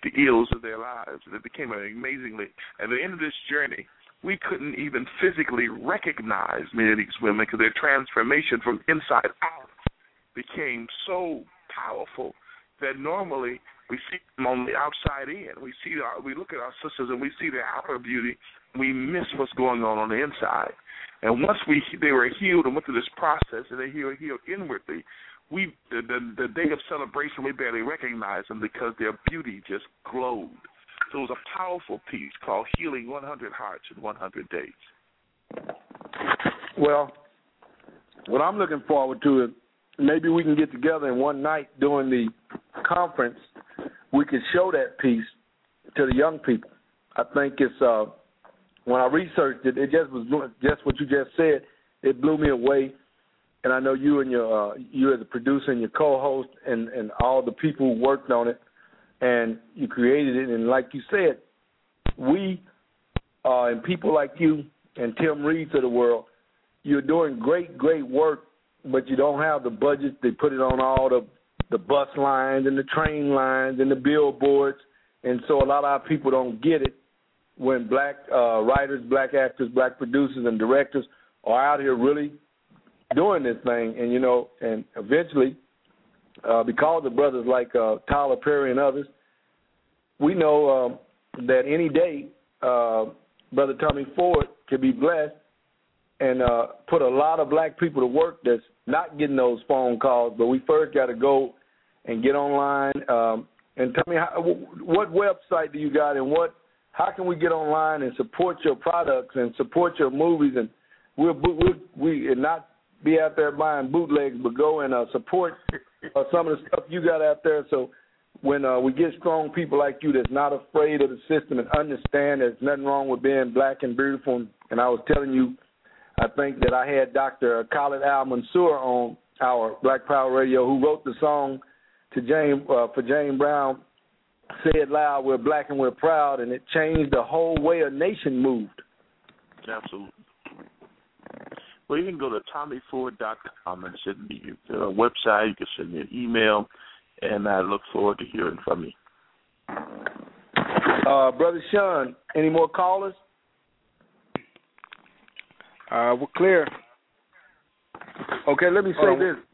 the ills of their lives. And it became an amazingly, at the end of this journey, we couldn't even physically recognize many of these women because their transformation from inside out became so powerful that normally we see them on the outside in. We see our, we look at our sisters and we see their outer beauty. We miss what's going on on the inside. And once we they were healed and went through this process and they healed, healed inwardly, we the, the, the day of celebration we barely recognized them because their beauty just glowed. So it was a powerful piece called Healing one hundred Hearts in one hundred Days. Well, what I'm looking forward to is maybe we can get together in one night during the conference. We could show that piece to the young people. I think it's, uh, when I researched it, it just was just what you just said. It blew me away. And I know you and your, uh, you as a producer and your co-host and, and all the people who worked on it, and you created it. And like you said, we uh, and people like you and Tim Reeves of the world, you're doing great, great work, but you don't have the budget. They put it on all the, the bus lines and the train lines and the billboards. And so a lot of our people don't get it when black uh, writers, black actors, black producers and directors are out here really doing this thing. And, you know, and eventually, uh, because of brothers like uh, Tyler Perry and others, we know um, that any day uh, Brother Tommy Ford could be blessed and uh, put a lot of black people to work that's not getting those phone calls. But we first got to go and get online. Um, and tell me, how, what website do you got, and what? How can we get online and support your products and support your movies, and we'll, we'll we and not be out there buying bootlegs, but go and uh, support uh, some of the stuff you got out there. So when uh, we get strong people like you that's not afraid of the system and understand there's nothing wrong with being black and beautiful. And, and I was telling you, I think that I had Doctor Khalid Al-Mansour on our Black Power Radio, who wrote the song to James uh, for James Brown, Say It Loud, We're Black and We're Proud, and it changed the whole way a nation moved. Absolutely. Well, you can go to Tommy Ford dot com and send me a website. You can send me an email, and I look forward to hearing from you. Uh, Brother Sean, any more callers? Uh, we're clear. Okay, let me say uh, this,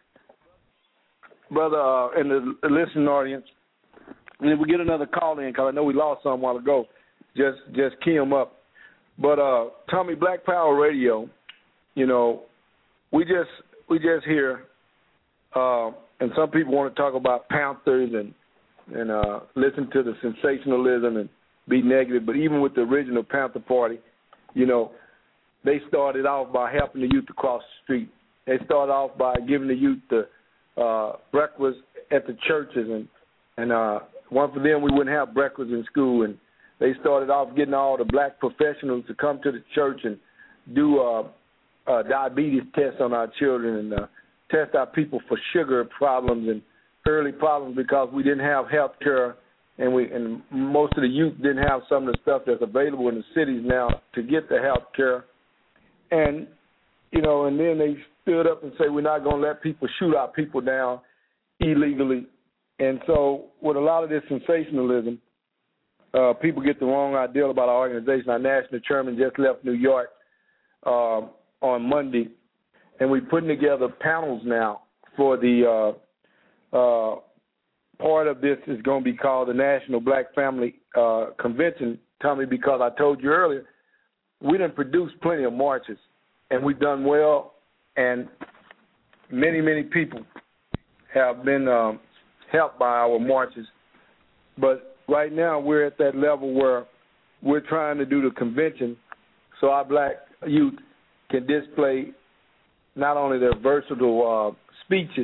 brother, uh, and the, the listening audience. And if we get another call in, because I know we lost some a while ago, just just key them up. But uh, Tommy, Black Power Radio, you know, we just we just hear, uh, and some people want to talk about Panthers and and uh, listen to the sensationalism and be negative. But even with the original Panther Party, you know, they started off by helping the youth across the street. They started off by giving the youth the uh, breakfast at the churches, and and uh, one for them we wouldn't have breakfast in school. And they started off getting all the black professionals to come to the church and do uh, uh, diabetes tests on our children and uh, test our people for sugar problems and early problems, because we didn't have health care, and we and most of the youth didn't have some of the stuff that's available in the cities now to get the health care. And, you know, and then they stood up and say, we're not going to let people shoot our people down illegally. And so with a lot of this sensationalism, uh, people get the wrong idea about our organization. Our national chairman just left New York uh, on Monday, and we're putting together panels now for the uh, uh, part of this is going to be called the National Black Family uh, Convention, Tommy, because I told you earlier, we done produced plenty of marches, and we've done well, and many, many people have been um, helped by our marches. But right now we're at that level where we're trying to do the convention so our black youth can display not only their versatile uh, speeches,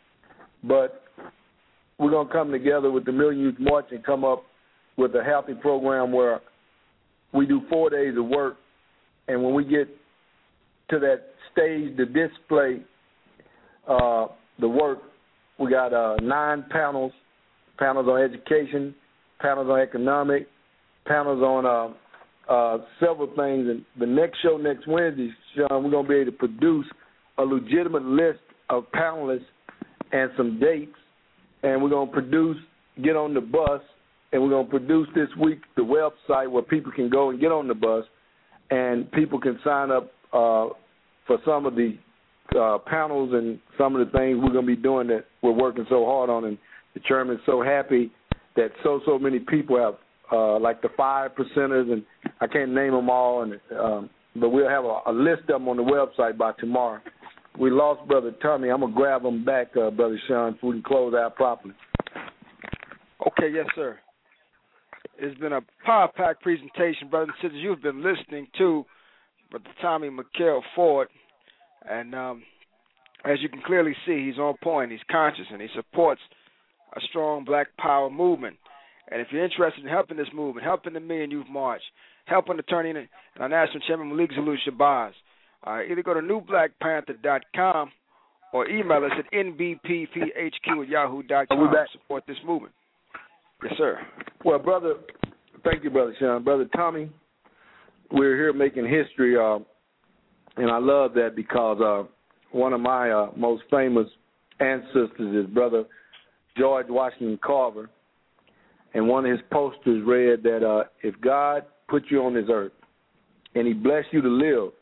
but we're going to come together with the Million Youth March and come up with a healthy program where we do four days of work, and when we get to that stage to display uh, the work, we got uh, nine panels, panels on education, panels on economic, panels on uh, uh, several things. And the next show next Wednesday, Sean, we're going to be able to produce a legitimate list of panelists and some dates, and we're going to produce, get on the bus, and we're going to produce this week the website where people can go and get on the bus, and people can sign up uh, for some of the uh, panels and some of the things we're going to be doing that we're working so hard on. And the chairman's so happy that so, so many people have, uh, like the five percenters, and I can't name them all, and um, but we'll have a, a list of them on the website by tomorrow. We lost Brother Tommy. I'm going to grab him back, uh, Brother Sean, so we can close out properly. Okay, yes, sir. It's been a power-packed presentation, brothers and sisters. You've been listening to Brother Tommy McHale Ford, and um, as you can clearly see, he's on point, he's conscious, and he supports a strong black power movement. And if you're interested in helping this movement, helping the Million Youth March, helping Attorney and our National Chairman Malik Zulu Shabazz, uh, either go to new black panther dot com or email us at n b p p h q at yahoo dot com to support this movement. Yes, sir. Well, brother, thank you, Brother Sean. Brother Tommy, we're here making history, uh, and I love that because uh, one of my uh, most famous ancestors is Brother George Washington Carver, and one of his posters read that uh, if God put you on this earth and he blessed you to live,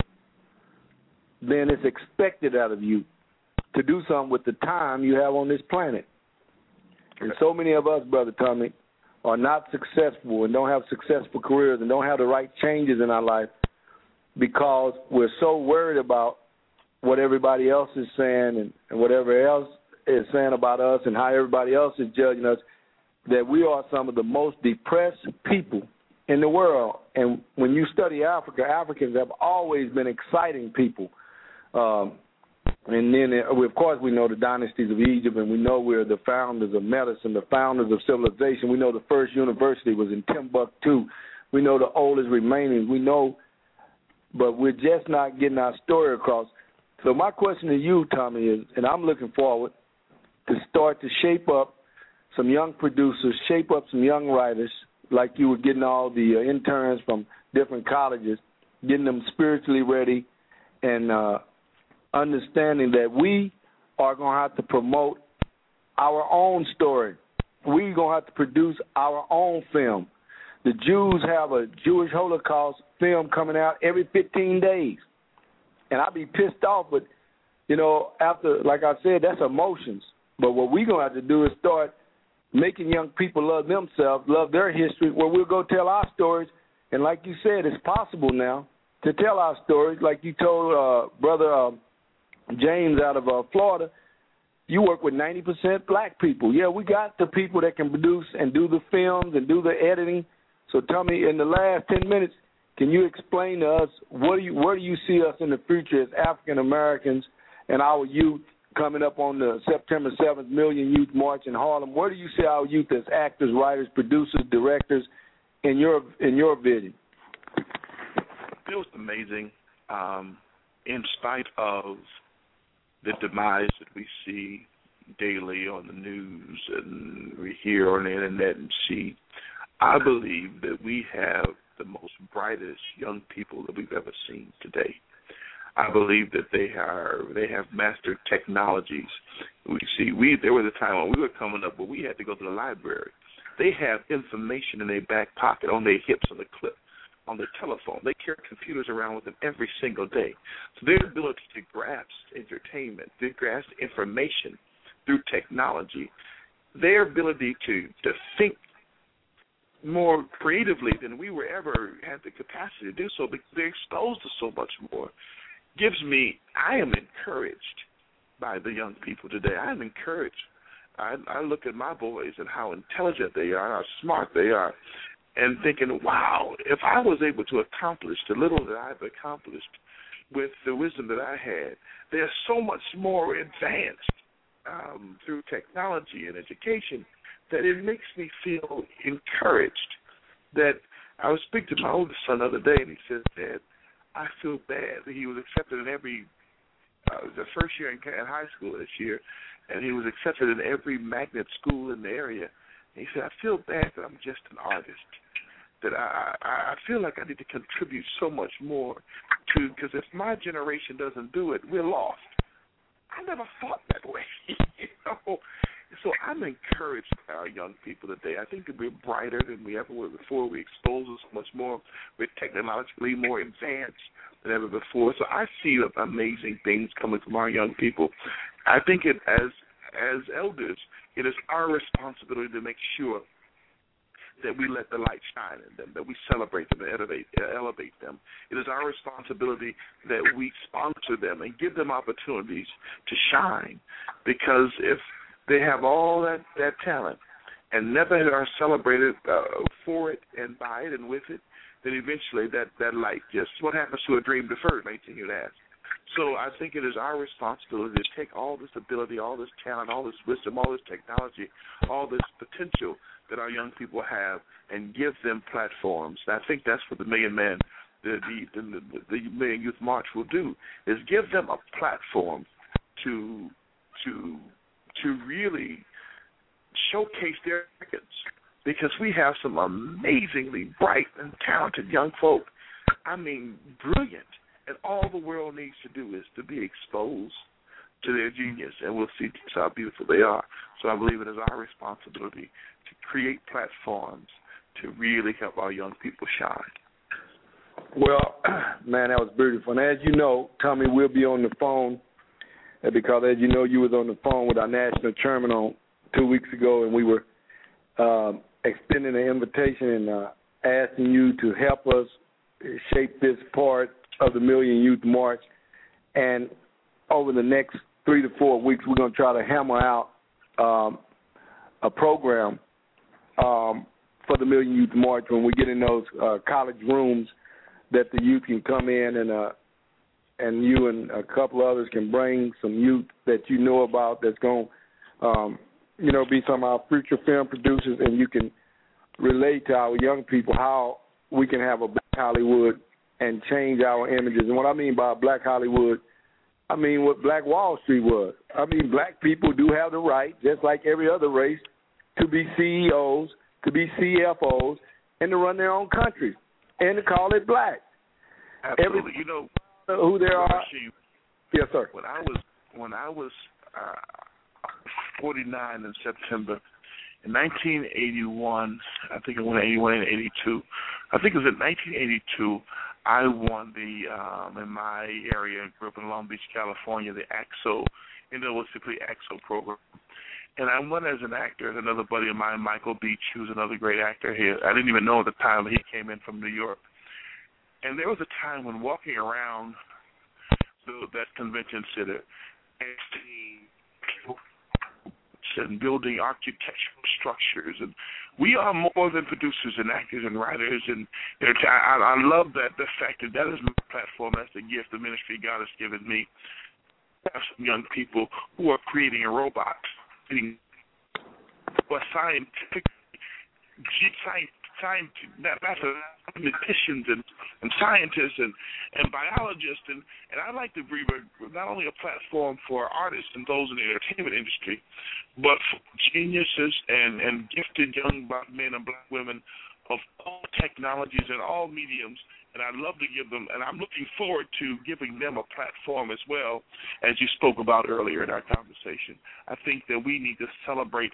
then it's expected out of you to do something with the time you have on this planet. And so many of us, Brother Tommy, are not successful and don't have successful careers and don't have the right changes in our life because we're so worried about what everybody else is saying and, and whatever else is saying about us and how everybody else is judging us, that we are some of the most depressed people in the world. And when you study Africa, Africans have always been exciting people. Um, and then, uh, of course, we know the dynasties of Egypt, and we know we're the founders of medicine, the founders of civilization. We know the first university was in Timbuktu. We know the oldest remainings. We know, but we're just not getting our story across. So my question to you, Tommy, is, and I'm looking forward to start to shape up some young producers, shape up some young writers, like you were getting all the uh, interns from different colleges, getting them spiritually ready, and uh, understanding that we are going to have to promote our own story. We're going to have to produce our own film. The Jews have a Jewish Holocaust film coming out every fifteen days. And I'd be pissed off, but, you know, after, like I said, that's emotions. But what we're going to have to do is start making young people love themselves, love their history, where we'll go tell our stories. And like you said, it's possible now to tell our stories. Like you told uh, Brother uh, James out of uh, Florida, you work with ninety percent black people. Yeah, we got the people that can produce and do the films and do the editing. So tell me, in the last ten minutes, can you explain to us what do you, where do you see us in the future as African Americans and our youth coming up on the September seventh Million Youth March in Harlem? Where do you see our youth as actors, writers, producers, directors in your in your vision? It was amazing. Um, in spite of the demise that we see daily on the news and we hear on the internet and see, I believe that we have the most brightest young people that we've ever seen today. I believe that they are they have mastered technologies. We see we there was a time when we were coming up where we had to go to the library. They have information in their back pocket, on their hips, on the clip, on their telephone. They carry computers around with them every single day. So their ability to grasp entertainment, to grasp information through technology, their ability to, to think more creatively than we were ever had the capacity to do so, because they're exposed to so much more, gives me, I am encouraged by the young people today. I am encouraged. I, I look at my boys and how intelligent they are, how smart they are, and thinking, wow, if I was able to accomplish the little that I've accomplished with the wisdom that I had, they're so much more advanced um, through technology and education that it makes me feel encouraged. That I was speaking to my oldest son the other day, and he says, Dad, I feel bad. He was accepted in every, uh, the first year in, in high school this year, and he was accepted in every magnet school in the area. And he said, I feel bad that I'm just an artist, that I, I, I feel like I need to contribute so much more to, because if my generation doesn't do it, we're lost. I never thought that way, you know. So I'm encouraged by our young people today. I think that we're brighter than we ever were before. We expose us much more. We're technologically more advanced than ever before. So I see amazing things coming from our young people. I think it, as as elders, it is our responsibility to make sure that we let the light shine in them, that we celebrate them and elevate, elevate them. It is our responsibility that we sponsor them and give them opportunities to shine, because if they have all that, that talent and never are celebrated uh, for it and by it and with it, then eventually that, that light just, what happens to a dream deferred, nineteen you'd ask. So I think it is our responsibility to take all this ability, all this talent, all this wisdom, all this technology, all this potential that our young people have, and give them platforms. And I think that's what the Million Man, the the, the the Million Youth March will do, is give them a platform to to to really showcase their records, because we have some amazingly bright and talented young folk. I mean, brilliant. And all the world needs to do is to be exposed to their genius, and we'll see just how beautiful they are. So I believe it is our responsibility to create platforms to really help our young people shine. Well, man, that was beautiful. And as you know, Tommy, we'll be on the phone, because as you know, you was on the phone with our national chairman on two weeks ago, and we were um, extending an invitation and uh, asking you to help us shape this part of the Million Youth March. And over the next three to four weeks, we're going to try to hammer out um, a program um, for the Million Youth March when we get in those uh, college rooms, that the youth can come in, and uh, and you and a couple others can bring some youth that you know about that's going to, um, you know, be some of our future film producers, and you can relate to our young people how we can have a Black Hollywood and change our images. And what I mean by Black Hollywood, I mean what Black Wall Street was. I mean, black people do have the right, just like every other race, to be C E Os, to be C F Os, and to run their own country, and to call it black. Absolutely. Every, you know who there are. You, yes, sir. When I was when I was uh, forty-nine in September, in nineteen eighty-one, I think it went eighty-one and eighty-two. I think it was in nineteen eighty-two. I won the, um, in my area, grew up in Long Beach, California, the A X O, N double A C P A X O program. And I won as an actor, and another buddy of mine, Michael Beach, who's another great actor here. I didn't even know at the time, but he came in from New York. And there was a time when walking around the, that convention center and seeing people and building architectural structures, and we are more than producers and actors and writers, and you know, I, I love that the fact that that is my platform, that's the gift, the ministry God has given me. I have some young people who are creating robots, creating or scientific, science, science, mathematicians and, and scientists and, and biologists, and, and I like to be not only a platform for artists and those in the entertainment industry, but for geniuses and, and gifted young black men and black women of all technologies and all mediums, and I'd love to give them, and I'm looking forward to giving them a platform as well, as you spoke about earlier in our conversation. I think that we need to celebrate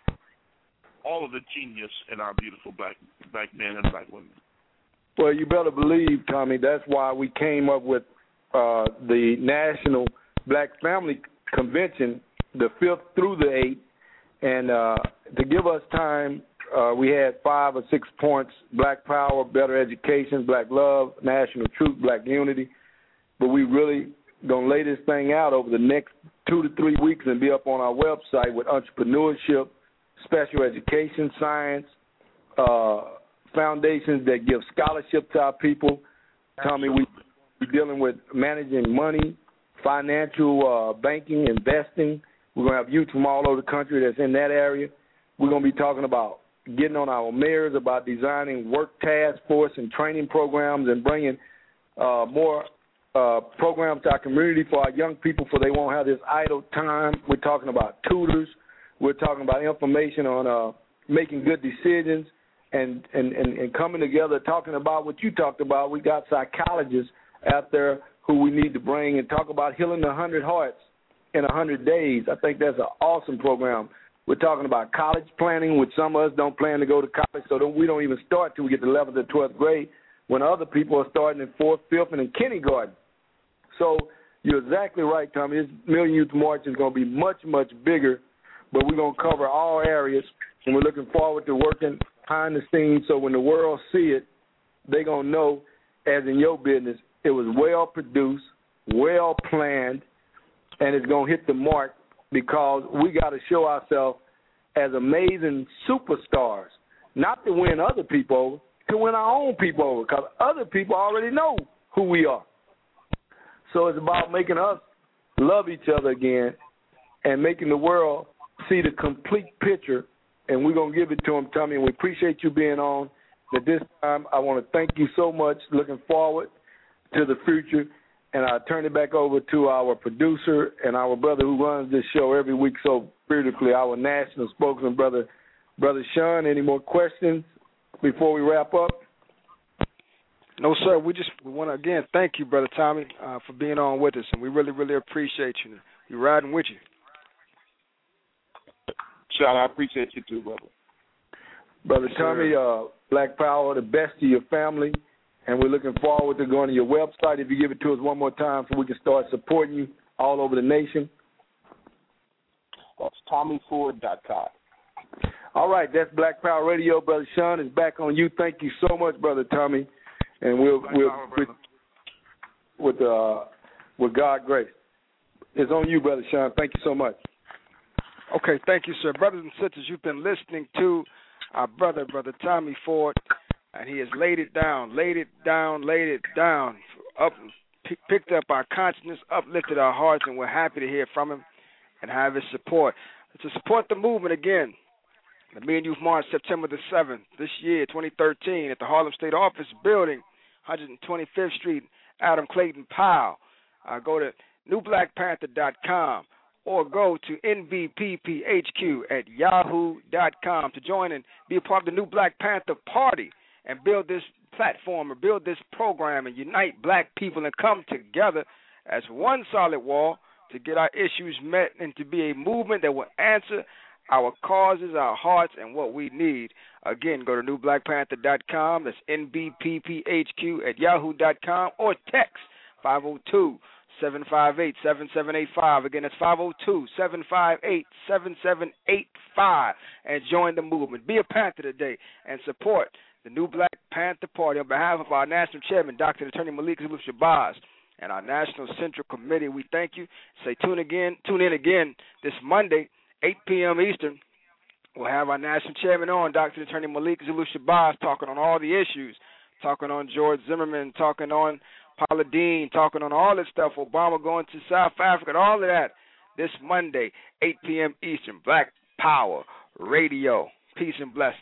all of the genius in our beautiful black black men and black women. Well, you better believe, Tommy, that's why we came up with uh, the National Black Family Convention, the fifth through the eighth, and uh, to give us time, uh, we had five or six points: Black Power, better education, Black love, national truth, Black unity. But we really going to lay this thing out over the next two to three weeks and be up on our website with entrepreneurship, special education, science, uh, foundations that give scholarship to our people. Tommy, we, we're dealing with managing money, financial uh, banking, investing. We're going to have youth from all over the country that's in that area. We're going to be talking about getting on our mayors, about designing work task force and training programs and bringing uh, more uh, programs to our community for our young people so they won't have this idle time. We're talking about tutors. We're talking about information on uh, making good decisions and, and, and, and coming together, talking about what you talked about. We got psychologists out there who we need to bring and talk about healing one hundred hearts in one hundred days. I think that's an awesome program. We're talking about college planning, which some of us don't plan to go to college, so don't, we don't even start till we get to eleventh or twelfth grade, when other people are starting in fourth, fifth, and in kindergarten. So you're exactly right, Tommy. This Million Youth March is going to be much, much bigger, but we're going to cover all areas, and we're looking forward to working behind the scenes so when the world see it, they're going to know, as in your business, it was well produced, well planned, and it's going to hit the mark because we got to show ourselves as amazing superstars, not to win other people over, to win our own people over, because other people already know who we are. So it's about making us love each other again and making the world see the complete picture, and we're going to give it to them, Tommy, and we appreciate you being on. At this time, I want to thank you so much, looking forward to the future, and I turn it back over to our producer and our brother who runs this show every week so beautifully, our national spokesman, Brother Brother Sean. Any more questions before we wrap up? No, sir. We just we want to, again, thank you, Brother Tommy, uh, for being on with us, and we really, really appreciate you. We're riding with you. Sean, I appreciate you too, brother. Brother Tommy, uh, Black Power, the best to your family, and we're looking forward to going to your website. If you give it to us one more time so we can start supporting you all over the nation. That's Tommy Ford dot com. All right, that's Black Power Radio. Brother Sean is back on you. Thank you so much, Brother Tommy. And we'll, Black we'll Power, with, with, uh, with God grace. It's on you, Brother Sean. Thank you so much. Okay, thank you, sir. Brothers and sisters, you've been listening to our brother, Brother Tommy Ford, and he has laid it down, laid it down, laid it down, up, p- picked up our consciousness, uplifted our hearts, and we're happy to hear from him and have his support. To support the movement again, the Million Youth March, September the seventh, this year, twenty thirteen, at the Harlem State Office Building, one hundred twenty-fifth Street, Adam Clayton Powell. Uh, go to new black panther dot com or go to N B P P H Q at yahoo dot com to join and be a part of the New Black Panther Party and build this platform or build this program and unite black people and come together as one solid wall to get our issues met and to be a movement that will answer our causes, our hearts, and what we need. Again, go to new black panther dot com. That's N B P P H Q at yahoo dot com or text five oh two, seven five eight, seven seven eight five. Again, that's five oh two, seven five eight, seven seven eight five. And join the movement. Be a Panther today and support the New Black Panther Party on behalf of our National Chairman, Doctor Attorney Malik Zulu Shabazz, and our National Central Committee. We thank you. Say tune again, tune in again this Monday, eight p.m. Eastern. We'll have our National Chairman on, Doctor Attorney Malik Zulu Shabazz, talking on all the issues, talking on George Zimmerman, talking on Paula Deen, talking on all this stuff, Obama going to South Africa, and all of that this Monday, eight p.m. Eastern. Black Power Radio. Peace and blessings.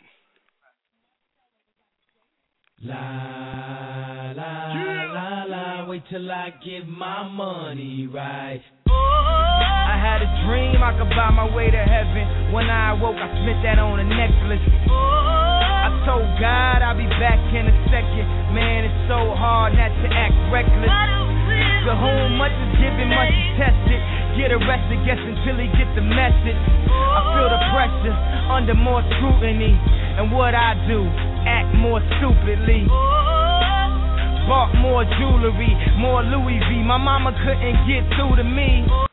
La, la, yeah. la, la, wait till I get my money right. I had a dream I could buy my way to heaven. When I awoke, I spent that on a necklace. I told God I'll be back in a second. Man, it's so hard not to act reckless. To whom much is given, much is tested. Get arrested, guess until he get the message. I feel the pressure under more scrutiny. And what I do, act more stupidly. Bought more jewelry, more Louis V. My mama couldn't get through to me.